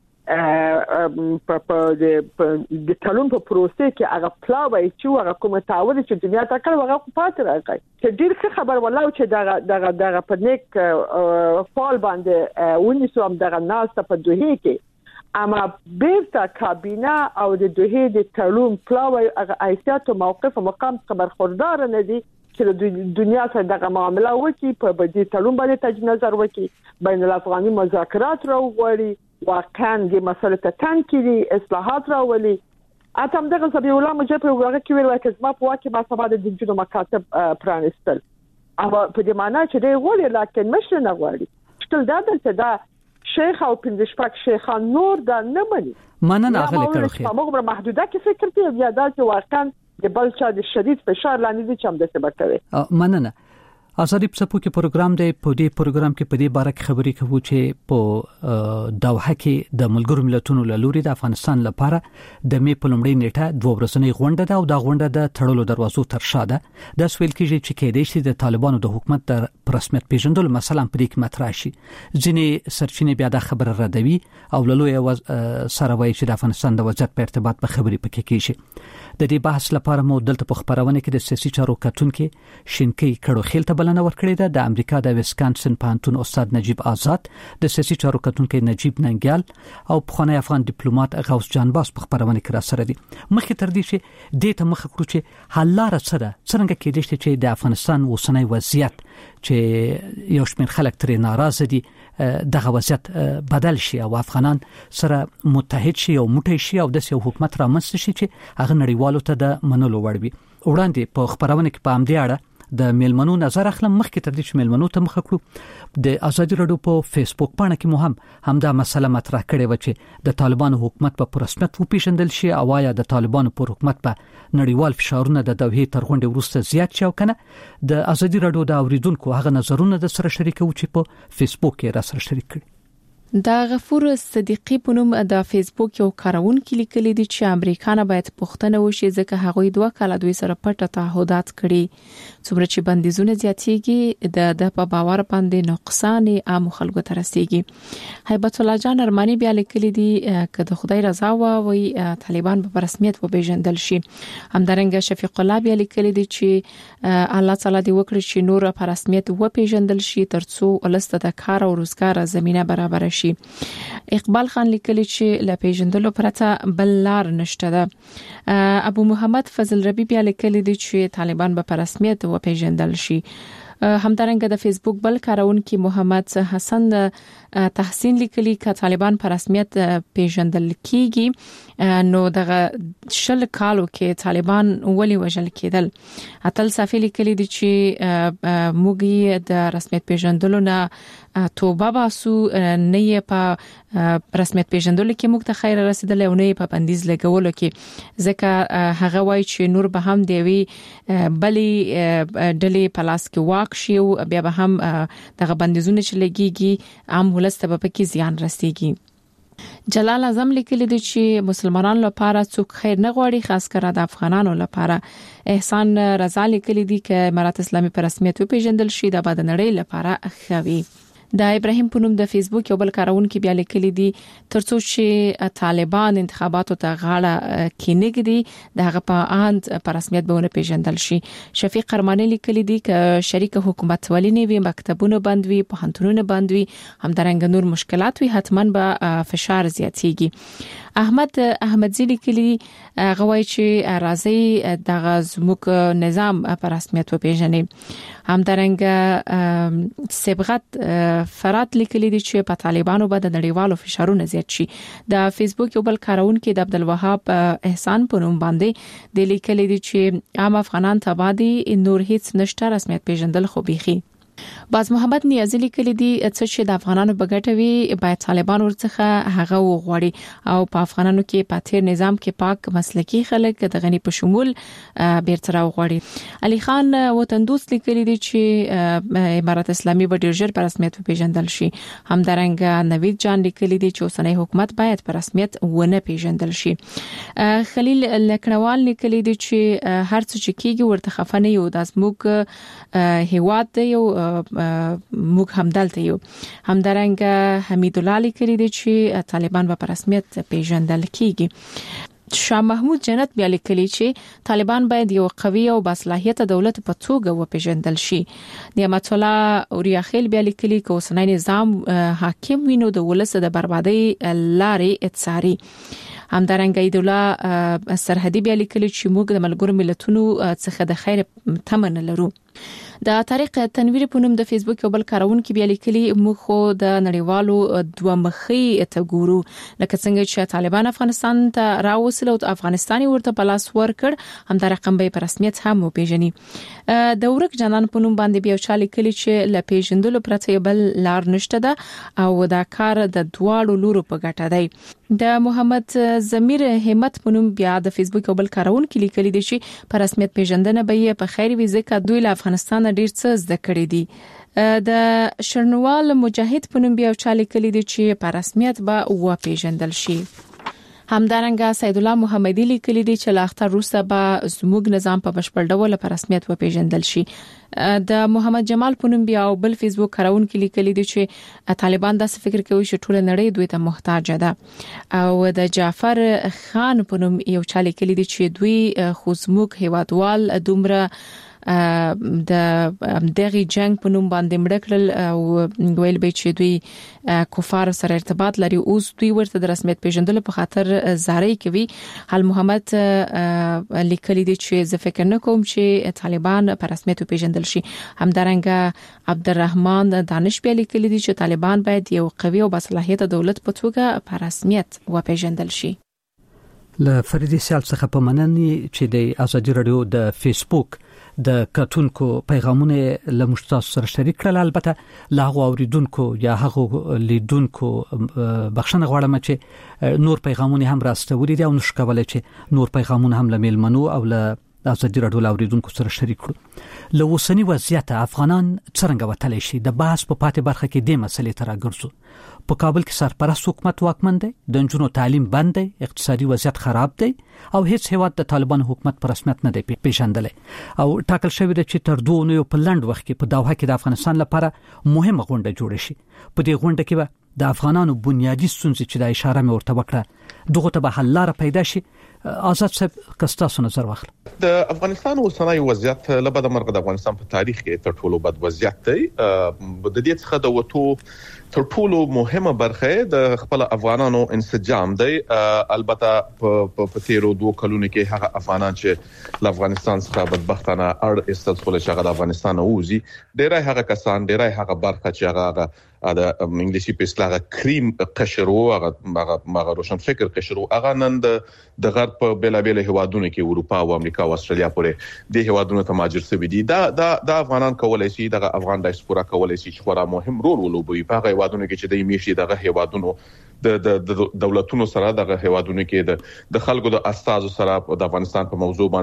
[SPEAKER 6] په د تړون په پروسه کې هغه پلاوي چې هغه کومه تعهد چې دنیا ته کړو هغه پاتې راغی چې ډیر خبر ولاو چې دغه په نیک فال باندې ونی سو هم دغه ناس په دوحې کې اما بیرته کابینه او د دوحې د تړون پلاوي هغه حیثیت او موقف او مقام خبردار نه دي چې د دنیا سره دغه معاملې وکي په دې تړون باندې تجدید نظر وکي بین الافغاني مذاکرات راوغوري واقعا د مسله ته تنکيري اصلاحات راولي اتم دغه سبي الله مجه په وګړه کې ویل چې ما په واکه ما سبا د جنونو مکاتب پرانستل اما په دې معنی چې دی غوړي لکه مشه نه غوړي ټول دا چې دا شیخ او پنځشپک شیخان نور دا نه مني
[SPEAKER 4] مننه اغلی کړو خیر
[SPEAKER 6] په موږ محدوده کې فکر کوي بیا دا چې واقعا د بل چا د شدید فشار لاندې دي چې هم د سبا کوي
[SPEAKER 4] مننه ازادي په کې پروګرام دی په دې پروګرام کې په دې باره کې خبرې کوو چې په دوحه کې د ملګرو ملتونو له لوري د افغانستان لپاره د می په لومړۍ نیټه 2 ورځنۍ غونډه ده او دا غونډه د تړلو دروازو تر شا ده د سویل کېږي چې کېدې شي د طالبانو د حکومت د رسمیت پیژندلو مثلا په دې کې مطرح شي ځینې سرچینې بیا د خبر ردوي او لوی سره وایي چې د افغانستان د وضعیت په ارتباط په خبرې پکې کېږي د دې بحث لپاره مو دلته په خبرونه کې د سیاسي چارو کتونکو شینکی کړو خیل ته بلنه ورکړې ده د امریکا د ویسکانسن پانتون استاد نجیب آزاد د سیاسي چارو کتونکو نجیب ننګیال او پخوانی افغان ډیپلوماټ غوث جان باس په خبرونه کې را سره دي مخکې تر دې چې د ته مخ کړو چې حل لار سره څنګه کېدې چې د افغانستان اوسنۍ وضعیت چې یو شمېر خلک ترې ناراضه دي دغه وضعیت بدل شي او افغانان سره متحد شي او موټی شي او د یو حکومت رامنځته شي چې هغه نړیوالو ته د منلو وړ وي وړاندې په خبرونه کې په همدې اړه د میلمنو نظر اخلم. مخکې تر دې چې میلمنو ته مخ کړو د ازادي رادیو په فیسبوک باندې کې مو همدا مسله مطرح کړې و چې د طالبانو حکومت په رسمیت وپیژندل شي او یا د طالبانو پر حکومت په نړیوال فشارونه د دوحې تر غونډې وروسته زیات شي او کنه. د ازادي رادیو د اوریدونکو هغه نظرونه د سره شریکو چې په فیسبوک کې را سره شریک کړي.
[SPEAKER 11] دا غفور صدیقی په نوم د فیسبوک یو کارونکو لیکلي دي چې امریکایان باید پښتنه وشي ځکه هغوی 2 کال دوی سره پټه تعهدات کړي. څومره چې بندیزونه زیاتېږي د په باور باندې نقصان عام خلکو ته رسیږي. هیبت الله جان ارمانی بیا لیکلي دي چې د خدای رضا وي طالبان په رسمیت وپیژندل شي. همدارنګه شفیق الله بیا لیکلي دي چې الله تعالی دې وکړي چې نور په رسمیت وپیژندل شي ترڅو ولسته د کار او روزګار زمينه برابر شي. اقبال خان لیکلی چې لا پیژندلو پرته بل لار نشته ده. ابو محمد فضل ربی بیا لیکلی دی چې طالبان به په رسمیت وپیژندل شي. همدارنګه د فیسبوک بل کارونکو محمد حسن تحسین لیکلی چې طالبان په رسمیت پیژندل کیږي نو دغه شل کالو کې طالبان ولي وژل کېدل. اتل صافی لیکلی دی چې موږ د رسمیت پیژندلو نه توبه باسو، نه په رسمیت پیژندلو کې موږ ته خیر رسیدل او نه په بندیز لګولو کې، ځکه هغه وایي چې نور به هم دی بلی ډلې پلاس کې واکشي او بیا به هم دغه بندیزونه چې لګيږي عام ولست به پکې زیان رسیږي. جلال اعظم لیکلی دی چې مسلمانانو لپاره څوک خیر نه غواړي، خاص کر د افغانانو لپاره. احسان رضا لیکلی دی چې امارات اسلامي په رسمیت پیژندل شي د باد نړۍ لپاره خوي. د ابراهیم پونم د فیسبوک یو بل کارونکو بیا لیکلی دی ترڅو چې طالبان انتخاباتو ته غاړه کېنګدي دغه په اند په رسمیت به ونه پیژندل شي. شفیق قرمانی لیکلی دی چې شریک حکومت ولینی وي، مکتبونه بند وي، پوهنتونونه بند وي، همدارنګه نور مشکلات وي، حتما به فشار زیاتېږي. احمد احمدزی لیکلی غوای چې راځي دغه زموږ نظام په رسمیت وپیژني. همدارنګه صبغت فرات لیکلی دی چې په طالبانو باندې د نړیوالو فشارونه زیات شي. د فیسبوک یو بل کارونکو د عبدالوهاب احسان په نوم باندې د لیکلی دی چې عام افغانان ته باندې نور هیڅ نشته، رسمیت پیژندل خو بيخي. باز محمد نیازی لیکلی دی چې د افغانانو بغټوي باید طالبان ورڅخه هغه وغوړي او په افغانانو کې په تیر نظام کې پاک مسلکی خلک د غنی په شمول بیرته وغوړي. علي خان وطندوس لیکلی دی چې امارات اسلامي به ډیر ژر په رسمیت پیژندل شي. همدارنګه نوید جان لیکلی دی چې اوسنۍ حکومت باید په رسمیت ونه پیژندل شي. خلیل لکنوال لیکلی دی چې هر څه چې کیږي ورته خفنه یو د اسموک هیواد دی یو موږ همدلته یو. همدارنګه حمید الله لیکلی دی چې طالبان په رسمیت پیژندل کیږي. شاه محمود جنت بیا لیکلی چې طالبان باید یو قوي او باصلاحیت دولت په توګه وپیژندل شي. نعمت الله اوریاخیل بیا لیکلی چې اوسنۍ نظام حاکم وینو د ولس د بربادي لارې اتصاري. همدارنګه ایدولا سرحدي بیا لیکلی چې موږ د ملګرو ملتونو څخه د خیر تمن لرو. د طارق تنویر په نوم د فیسبوک یو بل کارونکو بیا لیکلی موږ خو د نړیوالو دوه مخي ته ګورو، لکه څنګه چې طالبان افغانستان ته راوصل او افغانستاني ورته پلاس ورکړ، هم د رقم به په رسمیت هم وپیژني. د ورک جنان په نوم باندې بیا چا لیکلی چې ل پیژندلو پرته بل لار نشته ده او دا کار د دواړو لورو په ګټه دی. د محمد ضمیر همت په نوم بیا د فیسبوک یو بل کارونکو لیکلی دی چې په رسمیت پیژندنه به په خیر وي ځکه دوی له افغانستان ډیر څه زده کړی دي. د شرنوال مجاهد په نوم بیا چا لیکلی دی چې په رسمیت به وپیژندل شي. همدارنګه سید الله محمدی لیکلی دی چې لاختر روسه به زموږ نظام په بشپړ ډول په رسمیت وپیژندل شي. د محمد جمال په نوم بیا بل فیسبوک کارونکو لیکلی دی چې طالبان داسې فکر کوي چې ټول نړۍ دوی ته محتاج ده. او د جعفر خان په نوم یو چا لیکلی دی چې دوی خو زموږ هیوادوال دومره د دغه جنگ په نوم باندې مړ کړل او ویل به چې دوی کفار سره ارتباط لري، اوس دوی ورته د رسمیت پیژندلو په خاطر زارۍ کوي. حل محمد لیکلی دی چې زه فکر نه کوم چې طالبان په رسمیت پیژندل شي. همدارنګه عبدالرحمن دانش بیا لیکلی دی چې طالبان باید یو قوي او باصلاحیت دولت په توګه په رسمیت وپیژندل شي. ل فریدي سیال څخه په مننه چې د ازادي رادیو د فیسبوک
[SPEAKER 4] د کتونکو پیغامونه لمشتاس سره شریک کړل. البته لا اوریدونکو یا هغه لیدونکو بخښنه غواړم چې نور پیغامونه هم راستوري دي او نشو کولای چې نور پیغامونه هم لمیل منو او له ازادي راډیو اوریدونکو سره شریک کړو. له اوسنی وضعیت افغانان څنګه وتلی شي د بحث په پاتې برخه کې د مسلې تر راګرځو. په کابل کې سرپرست حکومت واکمن دی، د نجونو تعلیم بند دی، اقتصادي وضعیت خراب دی او هیڅ هیواد د طالبان حکومت په رسمیت نه دی پیژندلی او ټاکل شوی دی چې تر 2 اونیو په لنډ وخت کې په دوحه کې د افغانستان لپاره مهمه غونډه جوړه شي. په دې غونډه کې به د افغانانو بنیادی ستونزې چې د اشاره مې ورته وکړه دغه ته به حل لاره پیدا شي. آزاد صاحب کستاسو نظر واخل.
[SPEAKER 9] د افغانستان اوسنۍ وضعیت لبد مرغه د افغانستان په تاریخ کې تر ټولو بد وضعیت دی. د دې څخه د وټو تر ټولو مهمه برخه د خپل افغانانو انسجام دی. البته په تیرو 2 کلونو کې هغه افغانان چې له افغانستان څخه بدبختانه اړ استدخل شغله د افغانستان اوزي ډیرای هغه کسان ډیرای هغه برخه چې هغه د انګلیسي په اصطلاح کریم قشرو هغه روشن فکر قشرو هغه نن د غرب په بیلابل هوادونو کې اروپا او امریکا او استرالیا پورې د هوادونو ته ماجر سوي دي. دا افغانان کولای شي د افغان ډایسپورا کولای شي چې خورا مهم رول ولوبوي په هغه هوادونو کې چې د میشي دغه هوادونو د دولتونو سره دغه هوادونو کې د خلکو د استازو سره د افغانستان په موضوع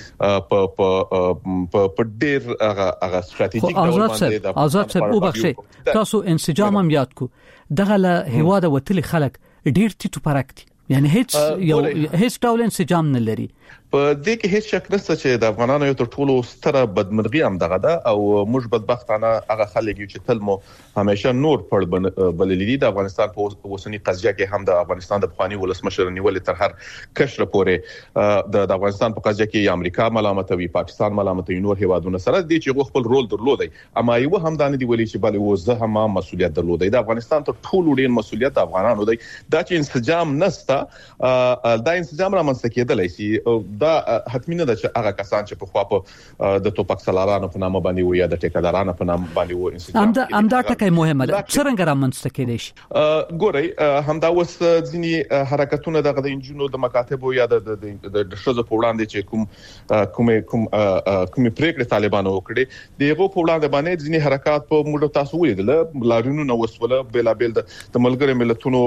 [SPEAKER 9] باندې په ډیر هغه ستراتیژیک ډول باندې
[SPEAKER 4] آزاد صاحب وبخښئ تاسو انسجام هم یاد کو دغه له هواده وتلی خلک ډیر ټیټو پرکتي یعنی هیڅ ډول انسجام نه لري.
[SPEAKER 9] په دې کې هیڅ شک نشته چې د افغانانو یو تر ټولو ستره بدمرغي هم دغه ده او موږ بدبختانه هغه خلک چې تل مو همیشه نور پړ بللي د افغانستان په اوسنۍ قضیه کې هم د افغانستان د بخوانی ولسمشر نیول تر هر کشر پورې د افغانستان په قضیه کې امریکا ملامتوي، پاکستان ملامتوي، نور هیوادونه سره دي چې خپل رول درلودي اما یو هم دانه دی ویلي چې بل وزه هم مسولیت درلودي. د افغانستان ته ټول ډیر مسولیت افغانانو دی. دا چې انسجام نسته دا انسجام رامنځته کېدلی شي دا حتمی نه ده چې هغه کسان چې په خوا په د توپک سالارانو په نامه باندې وي یا د ټیکادارانو په نامه باندې وي انسجام
[SPEAKER 4] همدا ټکی مهمه ده. څنګه رامنځته کېدای شي؟
[SPEAKER 9] ګورئ همدا اوس ځینی حرکتونه د انجونو د مکاتبو یا د شذ په وړاندې چې کوم پریکړه طالبانو وکړي دغه په وړاندې باندې ځینی حرکت په موږ تاسو ولیدل لارونو نو وسوله بیلابل د ملګری ملتونو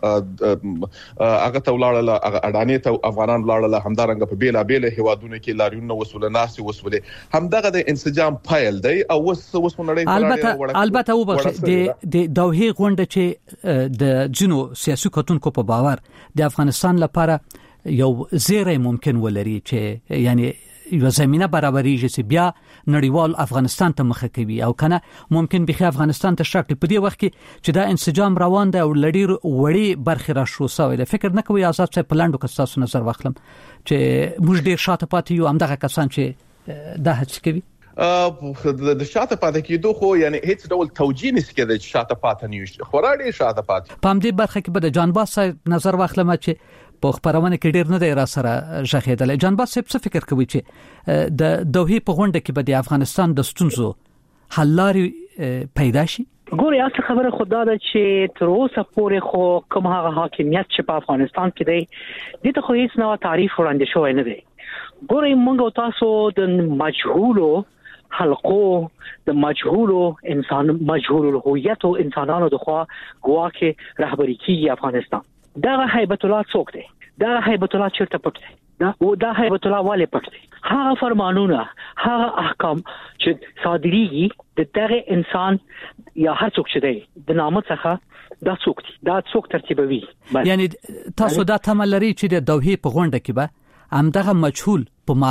[SPEAKER 9] هغه ته ولاړل هغه اډانې ته افغانان ولاړل همدارنګه په بیلابل هوادونو کې لارونو وسوله ناسي وسوله همدغه د انسجام پایل دی او وسنړی
[SPEAKER 4] البته وبخښه د دوحه غونډه چې د جنو سیاسي کتونکو په باور د افغانستان لپاره یو زیری ممکن ولري چې یعنی یو زمينه برابرېږي چې بیا نړیوال افغانستان ته مخه کوي او کنه ممکن به افغانستان ته شکل په دې وخت کې چې دا انسجام روان دی او لړیر وړي برخه را شو سوی ده. فکر نه کوي آزاد څه پلاندو که تاسو نظر واخلم چې موږ ډیر شاته پاتې یو همدغه کسان چې دا هڅه کوي
[SPEAKER 9] د شاته پاتې کېدو خو یعنی هیڅ ډول توجیه نشي کېدای چې شاته پاتې نیو خورا ډیر شاته پاتې.
[SPEAKER 4] په دې برخه کې به د جانباز نظر واخلم چې په خبرونه کې ډیر نه دی را سره ژغېدل. جانباز څه فکر کوي چې د دوحه په غونډه کې به د افغانستان د ستونزو حل لارې پیدا شي؟
[SPEAKER 8] ګوري اصل خبره خدا ده چې تر اوسه پورې خو کوم هغه حاکمیت چې په افغانستان کې دی د ته خو هیڅ نوې تعریف وړاندې شوی نه دی. ګوري موږ تاسو د مجهولو حلقو د مجهولو انسان مجهول الهویت او انسانانو د خوا ګواکه رهبری کیږي افغانستان. دا هیبت الله څوک دی؟ دا هیبت الله چیرته پټ دی؟ دا هیبت الله والے پټ دی؟ هغه فرمانونه هغه احکام چې صادریږي د دغه انسان یا هر څوک چې دی د نامه څخه دا څوک دی؟ دا څوک ترتیبوي؟
[SPEAKER 4] یعنی تاسو دا تملري چې د دوحه په غونډه کې به همدغه مجهول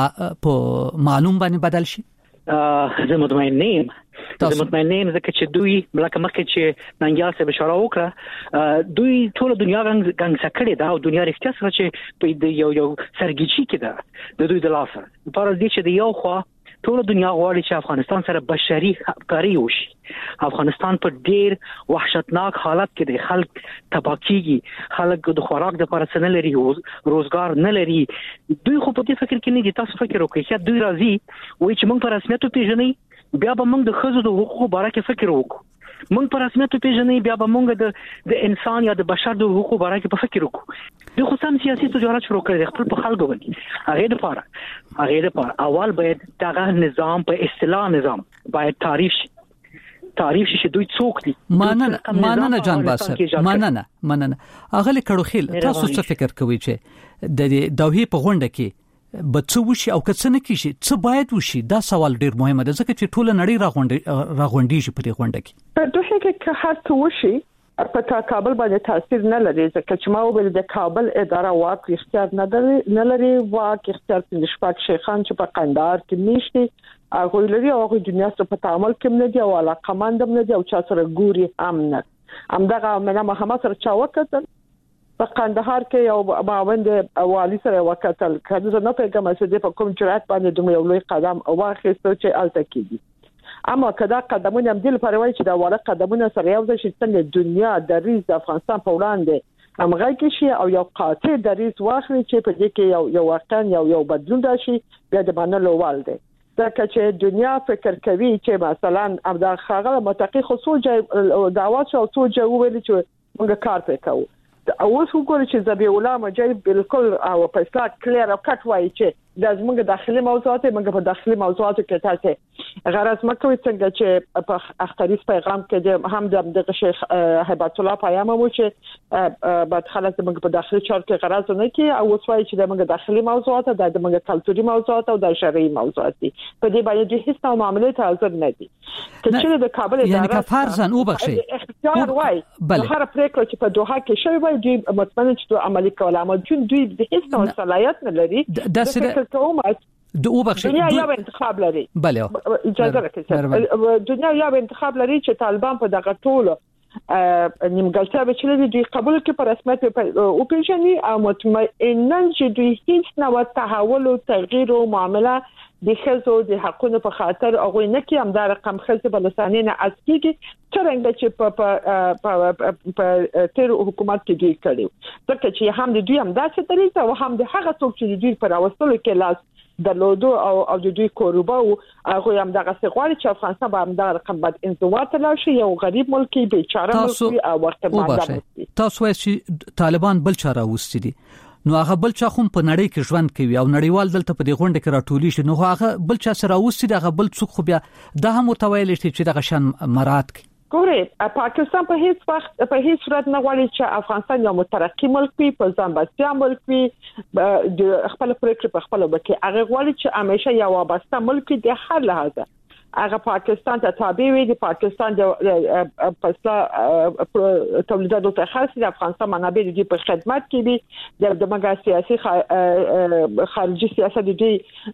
[SPEAKER 4] په معلوم باندې بدل شي؟
[SPEAKER 8] زه مطمئن نیم ځکه چې دوی ملکه مخکې چې ننګیال صاحب اشاره وکړه دوی ټول دنیا ګنګ سکړې دا او دنیا رښتیا سره چې په یو سرګیچي کې ده د دوی د لاسه پر دې چې د یو خوا ټول دنیا غواړي چې افغانستان سره بشري همکاري وشي. افغانستان په ډیر وحشتناک حالت کې د خلک تباکیږي، خلک د خوراک د پاره نه لري، روزګار نه لري. دوی خو په دې فکر کې نه دي. تاسو فکر وکړئ چې دوی راځي وایي چې موږ په رسمیت پیژنې بیا به موږ د خزو د حقوقو باره کې فکر وکړو
[SPEAKER 12] مونږ په رسمیت پیژنې بیا به مونږ د انسان یا د بشر د حقوقو باره کې په فکر وکړو د خصوصا سیاسي تجارت شروع کړي خپل په خلکو باندې هغه لپاره اول باید دغه نظام په اصطلاح نظام باید تعریف شي چې دوی څوک دي.
[SPEAKER 4] مننه جان باسر، مننه اغلی کړوخیل. تاسو څه فکر کوئ چې د دوحې په غونډه کې به څه وشي او که څه نه کیږي څه باید وشي؟ دا سوال ډیر مهمه ده ځکه چې ټول نړۍ راغونډيږي په دې غونډه کې.
[SPEAKER 6] په دوحه کې که هر څه وشي په کابل باندې تاثیر نه لري ځکه چې ما ویل د کابل اداره واک اختیار نه لري. واک اختیار د شپږ شیخان چې په قندهار کې میشتي هغه لري او هغه دنیا سره په تعامل کې نه دي او علاقمند هم نه دي او چا سره ګوري هم نه. همدغه منه محمد سره چا وکتل په قندهار کې یو باوند والی سره وکتل کله نه پیغام چې په کوم جرأت باندې دوی یو لوی قدم واخیستو چې الته کېږي. اما کدا قدمونه هم دل پروي چې دا وړه قدمونه سره یو ځای چې څنګه دنیا د ریس د افغانستان په وړاندې همغږي کې شي او یو قاطع د ریس واخلي چې په دې کې یو واقعا یو بدلون راشي بیا د منلو وال دی. ځکه چې دنیا فکر کوي چې مثلا ابدا خاغه متقی خصوص دعوات او سوجه ویل چې موږ کار وکړو. اوس وګورئ چې زبیح الله مجاهد بالکل او په اصلاح کلیر او کټ وایي چې د زموږ داخلي موضوعات موږ په داخلي موضوعاتو کې تاسو غرض مکوي څنګه چې په اختریس پیغام کې هم د شیخ هیبت الله پیغام مو چې بعد خلک موږ په داخلي چارو کې غرض نه کوي او اوس وایي چې موږ داخلي موضوعات د موږ کلتوري موضوعات او د شرعي موضوعات دي په دې باندې هیڅ نوع معاملې ته حاضر نه دي. چې د کابل اداره
[SPEAKER 4] یعنی کفارزن او بخشي
[SPEAKER 6] اختیار وایي هر پریکړه چې په دوحه کې شوی وایي دوی مطمئن چې عملي کول اما دوی د هیڅ نوع صلاحیت نه لري.
[SPEAKER 4] د او بخشي
[SPEAKER 6] دنیا یو انتخاب لري.
[SPEAKER 4] بله
[SPEAKER 6] اجازه راکړئ. دنیا یو انتخاب لري چې طالبان په دغه ټولو نیمګړتیا به چې دوی قبول کړي په رسمیت او پیژني او مطمئناً چې دوی هیڅ نوع تحول او تغییر او معامله د خزو د حقونو په خاطر هغه نه کې هم دا رقم خزو بلسانینه اسکیږي څنګه چې په تیر حکومت کې دوی کړي. ځکه چې هم د دوی هم داسې طریقه او هم د هغه څوک چې دوی پر اوستلو کې لاس درلودو او د دوی کوروبا او هغه هم دغه څغوالي چې افغانستان به هم دا رقم بد انزوات لاشي یو غریب ملکی بیچاره ملکی او وخت باندې
[SPEAKER 4] تاسو وایي چې طالبان بل چاره وستدي نو هغه بل چا خو په نړۍ کې ژوند کوي او نړیوال دلته په دې غونډه کې راټولي شي نو هغه بل چا سره وستدي هغه بل څوک خو بیا دا هم متویل شي چې دغه شان مراد کوي.
[SPEAKER 6] ګوره پاکستان په هیڅ وخت په هیڅ صورت نه غواړي چې افغانستان یو مترقی ملک وي په ځان بسیا ملک وي د خپل پریکړې په خپل وکړي. هغه غواړي چې همیشه یو وابسته ملک د هر لحاظه هغه پاکستان ته تابع وي. د پاکستان د فاصله تولیداتو ته خاص د افغانستان منابع د په خدمت کې دي د مګا سیاسي خارجي سیاست د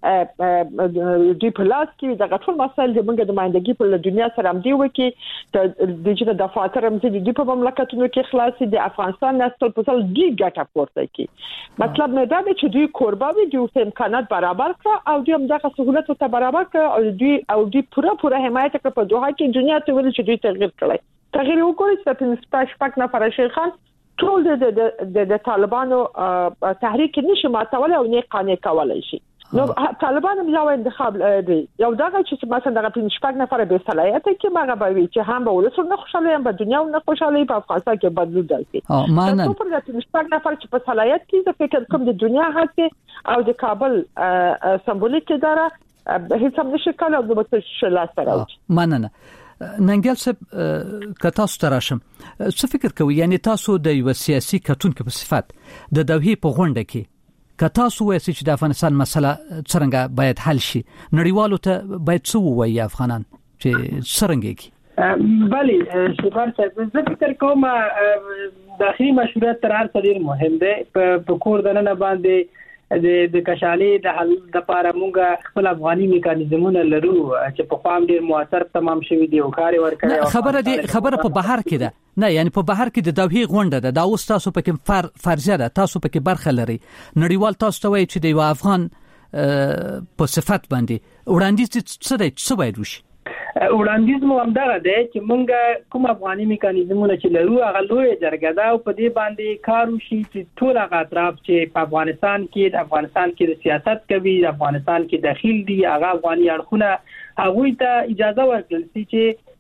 [SPEAKER 6] په لاس کې د غټول مسایل د موږ د ماندګي په دنیا سره هم دی وکي د چې د دفاتر هم د په مملکتونو کې خلاصي د افغانستان نسل په ټول دی ګټه پورته کی. مطلب نه دا چې دوی قرباني دي او امکانات برابر کړ او دوی هم دغه سہولت ته برابر کړ او دوی پورا حمایت کړ په دوحه کې دنیا ته ول چې دوی تغییر وکړي چې په شپږ نفر شیخان ټول د طالبانو تحریک نشي ماتول او نه قانع کولای شي. نو طالبان هم یو انتخاب دی یو دغه چې مثلا دغه شپږ نفر به صلاحیت کې ماغه به وي چې هم به ولسو نه خوشاله هم په دنیا نه خوشاله په افغانستان کې بدلون راځي.
[SPEAKER 4] مانه
[SPEAKER 6] په شپږ نفر چې په صلاحیت کې د فکر کوم د دنیا هڅه او د کابل سمبولیک اداره هیڅ هم نشي کولای او د شلا سره.
[SPEAKER 4] مننه ننګل صاحب کتا ستراشم څه فکر کوي یعنی تاسو د یو سیاسي کتونکو په صفت د دوحې په غونډه کې کتا سو وایي چې د افغانستان مسله څنګه باید حل شي نړیوالو ته باید څه وایي افغانان چې څنګه کی
[SPEAKER 7] بله شکر صاحب زه فکر کوم داخلي مشروعیت تر هر څه ډیر مهم دی په کور دننه باندې د کشالي د حل د لپاره موږ خپل افغاني میکانیزمونه لرو چې په خام ډیر موثر تمام شوی دی او کار ورکړي.
[SPEAKER 4] خبره په بهر کې ده نه یعنی په بهر کې د دوحې غونډه ده دا اوس تاسو پکې فرضیه ده تاسو پکې برخه لري نړیوال تاسو ته وایي چې د یو افغان په صفت باندې وړاندیز څه باید وشي.
[SPEAKER 7] وړاندیز مو همدغه دی چې موږ کوم افغاني میکانیزمونه چې لرو هغه لوی جرګه ده او په دې باندې کار وشي چې ټول هغه اطراف چې په افغانستان کې د سیاست کوي د افغانستان کې داخل دي هغه افغاني اړخونه هغه ته اجازه ورکړي چې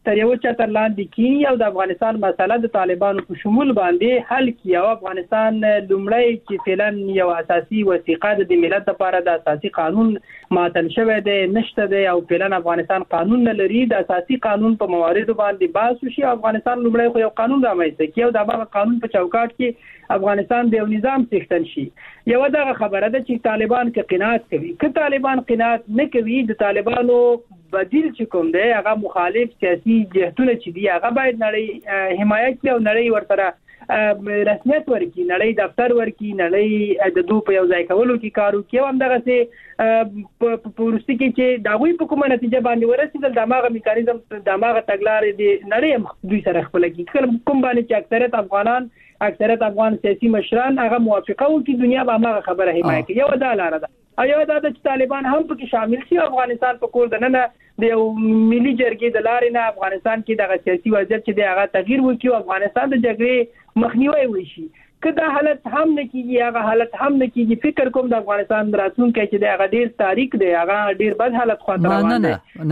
[SPEAKER 7] تر یو چتر لاندې کینی او د افغانستان مسله د طالبانو په شمول باندې حل کړي او افغانستان لومړی چې فعلا یو اساسي وثیقه د ملت لپاره د اساسي قانون ماتن شوی دی نشته دی او فعلا افغانستان قانون نه لري د اساسي قانون په مواردو باندې بحث شي افغانستان لومړی خو یو قانون رامنځته کړي او د هغه قانون په چوکاټ کې افغانستان د یو نظام څښتن شي یو دغه خبره ده چې طالبان کې قناعت کوي که طالبان قناعت نه کوي د طالبانو بدیل چې کوم دی هغه مخالف سیاسي جهتونه چې دی هغه باید نړۍ حمایت کړي او نړۍ ورته رسمیت ورکړي نړۍ دفتر ورکړي نړۍ د دوی په یو ځای کولو کې کار وکړي هم دغه سه په ورستي کې چې دا غوي په کومه نتیجه باندې ورسېدل دماغه میکانیزم دماغه تګلارې دی نړۍ دوی سره خپل کې کوم باندې چې اکثریت افغان سیاسي مشران هغه موافقه وکړي دنیا به هغه خبره حمایت کوي یو دا لاره ده او یو دا چې طالبان هم پکې شامل شي افغانستان په کور دننه د یو ملي جرګې د لارې نه افغانستان کې د سیاسي وضعیت چې د هغه تغییر وکړي او افغانستان د جګړې مخنیوي وشي کله حالت هم نه کیږي هغه حالت هم نه کیږي فکر کوم د افغانستان راتلونکي چې د هغه ډیر تاریخ دی هغه ډیر بد حالت خاطر روان دی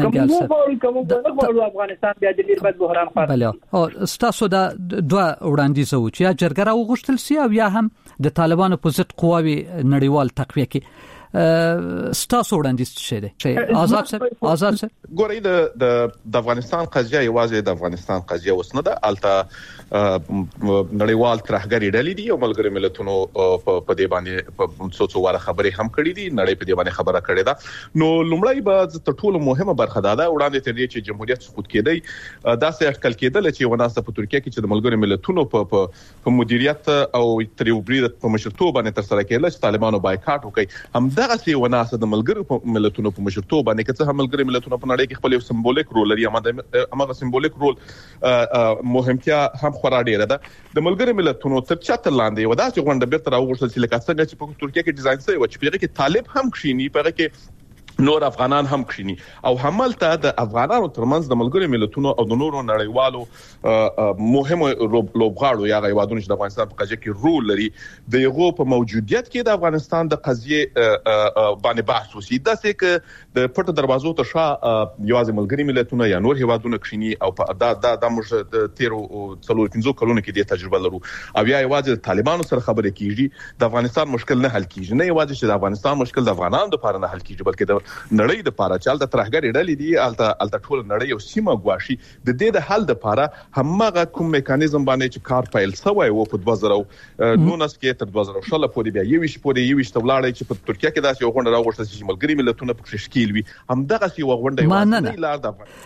[SPEAKER 7] کوم افغانستان بیا د ډیر بد بحران خاطر
[SPEAKER 4] بله او ستاسو د دوه وړاندیز و چې جرګه راوغښتل سي او یا هم د طالبانو په ضد قواوي نړیوال تقویه کې ستاسو وړاندیز څه دی آزاد څه
[SPEAKER 9] ګورئ د افغانستان قضیه یوازې د افغانستان قضیه وسنه ده الته نړیوال ترهګری ډلې دي او ملګری ملتونو په دې باندې په څو واره خبرې هم کړې دي نړۍ په دې باندې خبره کړې ده نو لومړی به تر ټولو مهمه برخه ده وړاندې تر دې چې جمهوریت سقوط کېدی داسې اټکل کېدل چې وناسه په ترکیه کې چې د ملګری ملتونو په مدیریت او تر یو برید په مشرتوب باندې تر سره کېدل چې طالبانو بایکاټ وکړي هم دغه سی وناسه د ملګری ملتونو په مشرتوب باندې چې هم ملګری ملتونو په نړۍ کې خپل یو سمبولیک رول لري هغه سمبولیک رول مهمتیا هم خورا ډیره ده د ملګری ملتونو تر چتر لاندې ودا چې غونډه بیرته راوغښتل چې لکه څنګه چې په ترکیه کې ډیزاین شوی و چې په کې طالب هم کښینی په کې نور افغانان هم کښینی او هملته د افغانانو ترمنځ د ملګری ملتونو او د نورو نړیوالو مهم لوبغاړو یا غوادونو چې د افغانستان په قضیه کې رول لري د یو په موجودیت کې د افغانستان د قضیه باندې بحث وسی د څه د پټ دروازو ته شا یوازې ملګری ملتونو یا نور هوادونو کښینی او د موږ تیر څلور 15 کلونو کې د تجربه لرو او یا یوازې طالبانو سره خبرې کیږي د افغانستان مشکل نه حل کیږي نه یوازې چې د افغانستان مشکل د افغانانو لپاره نه حل کیږي بلکې د نړۍ د پاره چل د ترهګری ډلې دي الته ټول نړۍ او سیمه غواړي د دې د حل لپاره همغه کوم میکانیزم باندې چې کار پیل شوی و په 2019 کې تر 2016 پورې بیا یو شي پورې یو شي تبلاړی چې په ترکیه کې داسې غونډه راوغښتل چې ملګری ملتونه په شکل وي همدغه سی غونډه یو لار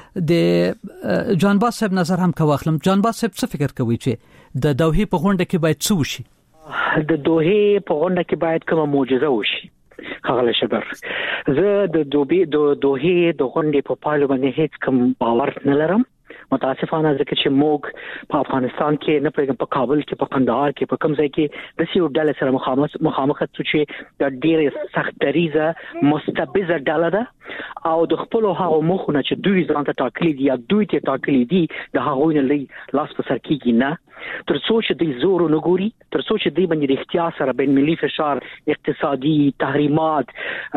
[SPEAKER 4] د جان باز صاحب نظر هم کوخلم جان باز صاحب څه فکر کوي چې د دوحې په غونډه کې باید څه وشي
[SPEAKER 12] د دوحې په غونډه کې باید کومه معجزه وشي خغل شبر زه د دوحې د غونډې په پایلو باندې هیڅ کوم باور نه لرم متاسفانه ځکه چې موږ په افغانستان کې نه پېږم په کابل کې په قندهار کې په کوم ځای کې د سیو ډله سره مخامخ چې د ډېر سخت دریزه مستبزه ډله ده او د خپل هغه مخونه چې دوی ځان ته ټاکلي دي یا دوی ته ټاکلي دي د هغوی نه لاس په سر کېږي نه تر څو چې دوی زور نه ګوري تر څو چې دوی باندې د اختیار سره بین ملي فشار اقتصادي تحریمات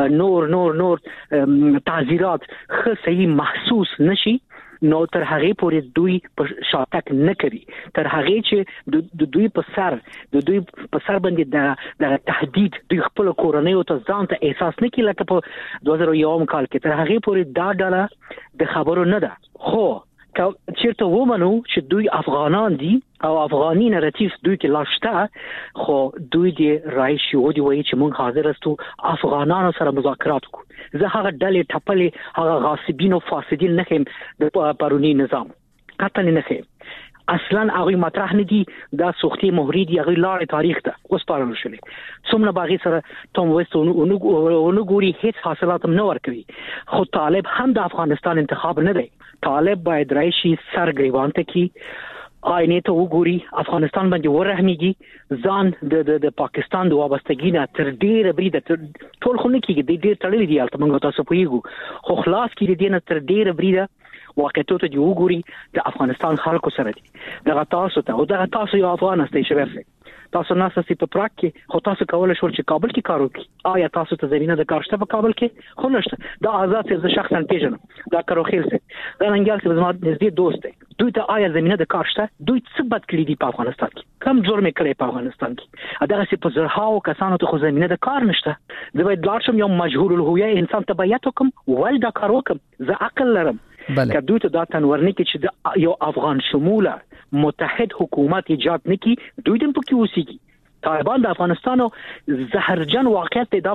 [SPEAKER 12] نور تعزیرات خو صحیح محسوس نشي نو تر هغه پورې دوی په شاتک نه کوي تر هغه چې د دوی په سر باندې د تهدید دوی خپل کورنۍ او ته ځان ته احساس نه کوي لکه په 2001 کال کې تر هغه پورې دا ډله د خبرو نه ده خو چیرته ومنو چې دوی افغانان دي او افغاني نراتیف دوی کې لاشته خو دوی دی رایشي او دی وایي چې موږ حاضر استو افغانانو سره مذاکرات وکړو زه هغه ډلې ټپلې هغه غاصبین او فاسدین نه خیم د پرونی نظام قطعا نه خیم اصلا هغه مطرح نه دي دا سختي مهری دي هغه لارې تاریخ ته اوس پارل شولې څومره باغی سره توم وست او ګوري هیڅ حاصلات نه ورکوي خو طالب هم د افغانستان انتخاب نه دی طالب باید راشي سر گریوان ته کی آینه ته وګوري افغانستان باندې ورحمېږي ځان د پاکستان د وابستګۍ نه تر ډیره بریده ټول خو نه کېږي د ډیر تړلې دي البته موږ تاسو پوهیږو خو خلاص کړي دي نه تر ډیره بریده واقعیت ته دی وګوري د افغانستان خلکو سره دي دغه تاسو یو افغان استئ شوی تاسو ناسه په پراک کې خو تاسو کولای شئ چې کابل کې کار وکړئ. آیا تاسو ته زمينه د کار شته په کابل کې؟ خو نشته. دا آزاد څه شخصا پیژنم دا کاروخیل څه دا ننګال څه زما نږدې دوست دی. دوی ته آیا زمينه د کار شته؟ دوی څه بد کړی دی په افغانستان کې؟ کم جرم کړی په افغانستان کې؟ دا څه په زرهاو کسانو ته خو زمينه د کار نشته. زه باید لارشم یو مجهول الهویه انسان ته بیات وکم ول دا کار وکم. زه عقل لرم که دوی ته دا تنورنی کې چې یو افغان شموله متحد حکومت ایجاد نکي دوی دم پکې وسیږي. طالبان د افغانستان زهرجن واقعیت دا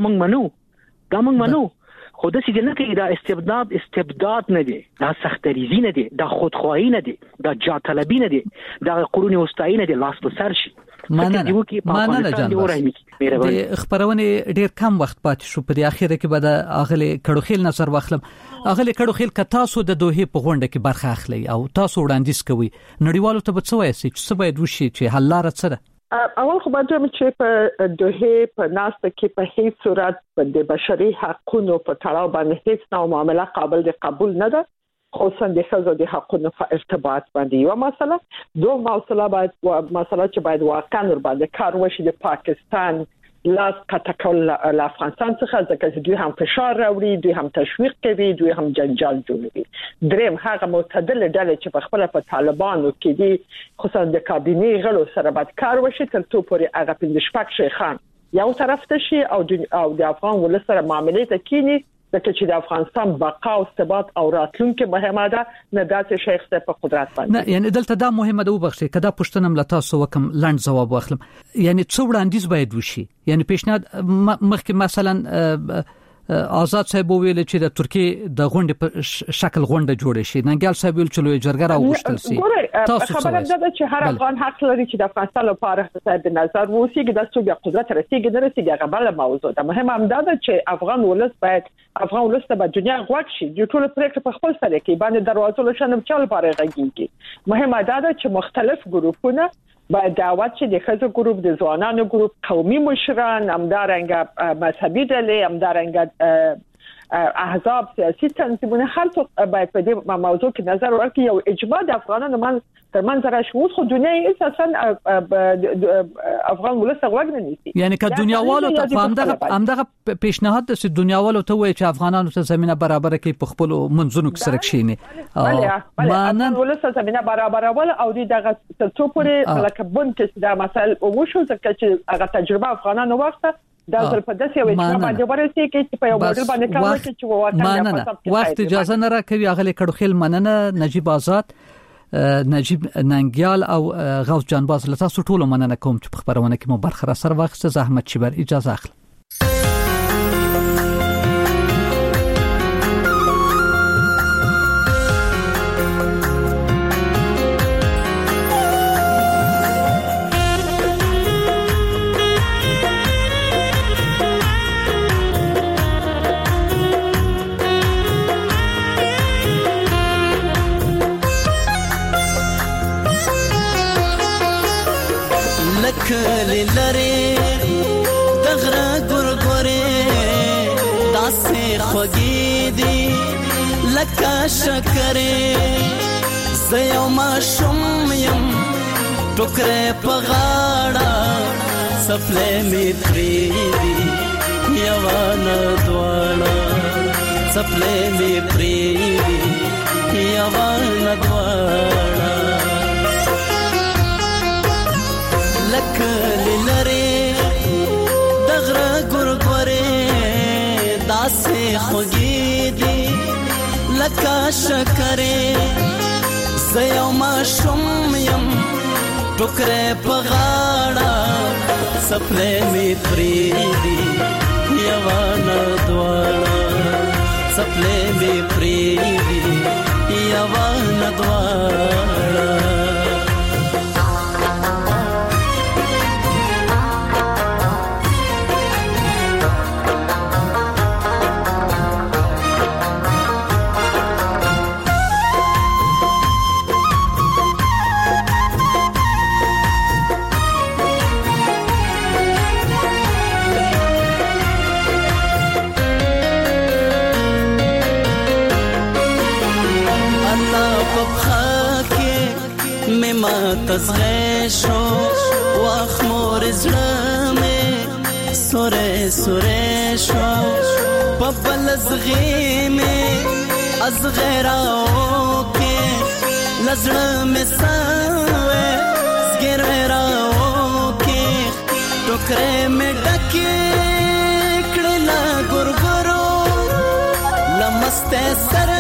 [SPEAKER 12] موږ منو خو د سې نه کې دا استبداد نه دی، دا سختریزي نه دی، دا خودخواهی نه دی، دا جاطلبی نه دی، دا قرون وسطایی نه دی. لاس په سر شي
[SPEAKER 4] مننه جان د خبرونه ډیر کم وخت پاتې شو. په اخیره کې به د اغلی کډوخیل نظر واخلم. اغلی کډوخیل ک تاسو د دوه په غونډه کې برخه اخلي او تاسو وړاندیز کوي نړیوالو ته به څه وایي چې څه باید وشي چې حل لاره څه ده؟
[SPEAKER 6] اول خو باید چې په دوه په ناسته کې په هیڅ صورت د بشري حقوقو په تړاو باندې هیڅ نوع معامله قابل د قبول نه ده، خصوصا د ښځو د حقوقو په ارتباط باندې یو مسله. دوه مسله چې باید واقعا ور باندې کار وشي د پاکستان لاس کټکول له افغانستان څخه ځکه چې دوی هم فشار راوړي، دوی هم تشویق کوي، دوی هم جنجال جوړوي. دریم هغه معتدل ډلې چې په خپل په طالبانو کې دي خصوصا د کابینه غړو سره باید کار وشي تر څو پورې هغه پنځه شپږ شیخان یو طرف ته شي او د افغان ولس سره معاملې ته کینی ځکه چې د افغانستان بقا او ثبات او راتلونکي مهمه ده نه داسې شیخ څه په قدرت باندې.
[SPEAKER 4] نه یعنی دلته دا مهمه ده وبخښي کدا پښتنه ملتا سو وکم لاند جواب واخلم. یعنی څو وړاندیز باید وشي؟ یعنی پیشنهاد مخکې مثلا آزاد صاحب ویل چې د ترکیه د غونډې په شکل غونډه جوړه شي. ننګال صاحب ویل چې لوی جرګه راوغشتل شي.
[SPEAKER 6] تاسو خبره ده چې هر افغان حق لري چې د افغانستان لپاره صاحب نظر ووسیږي د څو قدرت رسیږي نه رسیږي هغه بل موضوع ده. مهم هم ده چې افغان ولس ته په دنیا غوښ شي د ټولو پریکړې په خپل سره کې باندې دروازه لشنم چل لپاره غږیږي. مهم ده چې مختلف ګروپونه باید دعوت شي د خځو ګروپ، د ځوانانو ګروپ، قومي مشران، همدارنګه مذهبي ډلې، همدارنګه احزاب، سیاسي تنظیمونه خلک باید په دې موضوع کې نظر ورکړي. یو اجماع د افغانانو ترمنځ راشي. اوس خو دنیا اساسا افغان ولس غوږ نه نیسي.
[SPEAKER 4] یعنی که دنیاوالو ته همدغه پیشنهاد د دنیاوالو ته وایي چې افغانانو ته زمينه برابر کړي په خپل منځونو کې سره کښیني.
[SPEAKER 6] افغان ولس زمينه برابرول او دغه څو پورې لکه بون کې دا مسائل وشو ځکه چې هغه تجربه افغانانو وخته دا ځل په داسې یو اجتماع باندې ورسېږي چې په یو موډل باندې کار وکړي چې واقعا
[SPEAKER 4] وخت اجازه نه راکوي. اغلی کډوخیل مننه. نجیب آزاد، نجیب ننګیال او غوث جانباز له تاسو ټولو مننه کوم چې په خبرونه کې مو برخه را سره واخیسته. زحمت چبر اجازه اخلم.
[SPEAKER 13] کلی لري دغره ګورګوري داسې خوږې دي لکه شکرې زه یو ماشوم یم ټوکرې په غاړه څپلې مې پرې دي یوه نه دواړه څپلې مې پرې دي یوه نه دواړه کلی لري دغره ګورګوري داسې خوږې دي لکه شکرې زه یو ماشوم یم ټوکرې په غاړه څپلې مې پرې دي یوه نه دواړه څپلې مې پرې دي یوه نه دواړه ما تزغه شو واخ مور زړه سوره سوره شو ببل زغی می از غیراو کې لزړه می ساوي زګراو کې ټوکره می ډکه کړه لا ګورګورو لمسته سر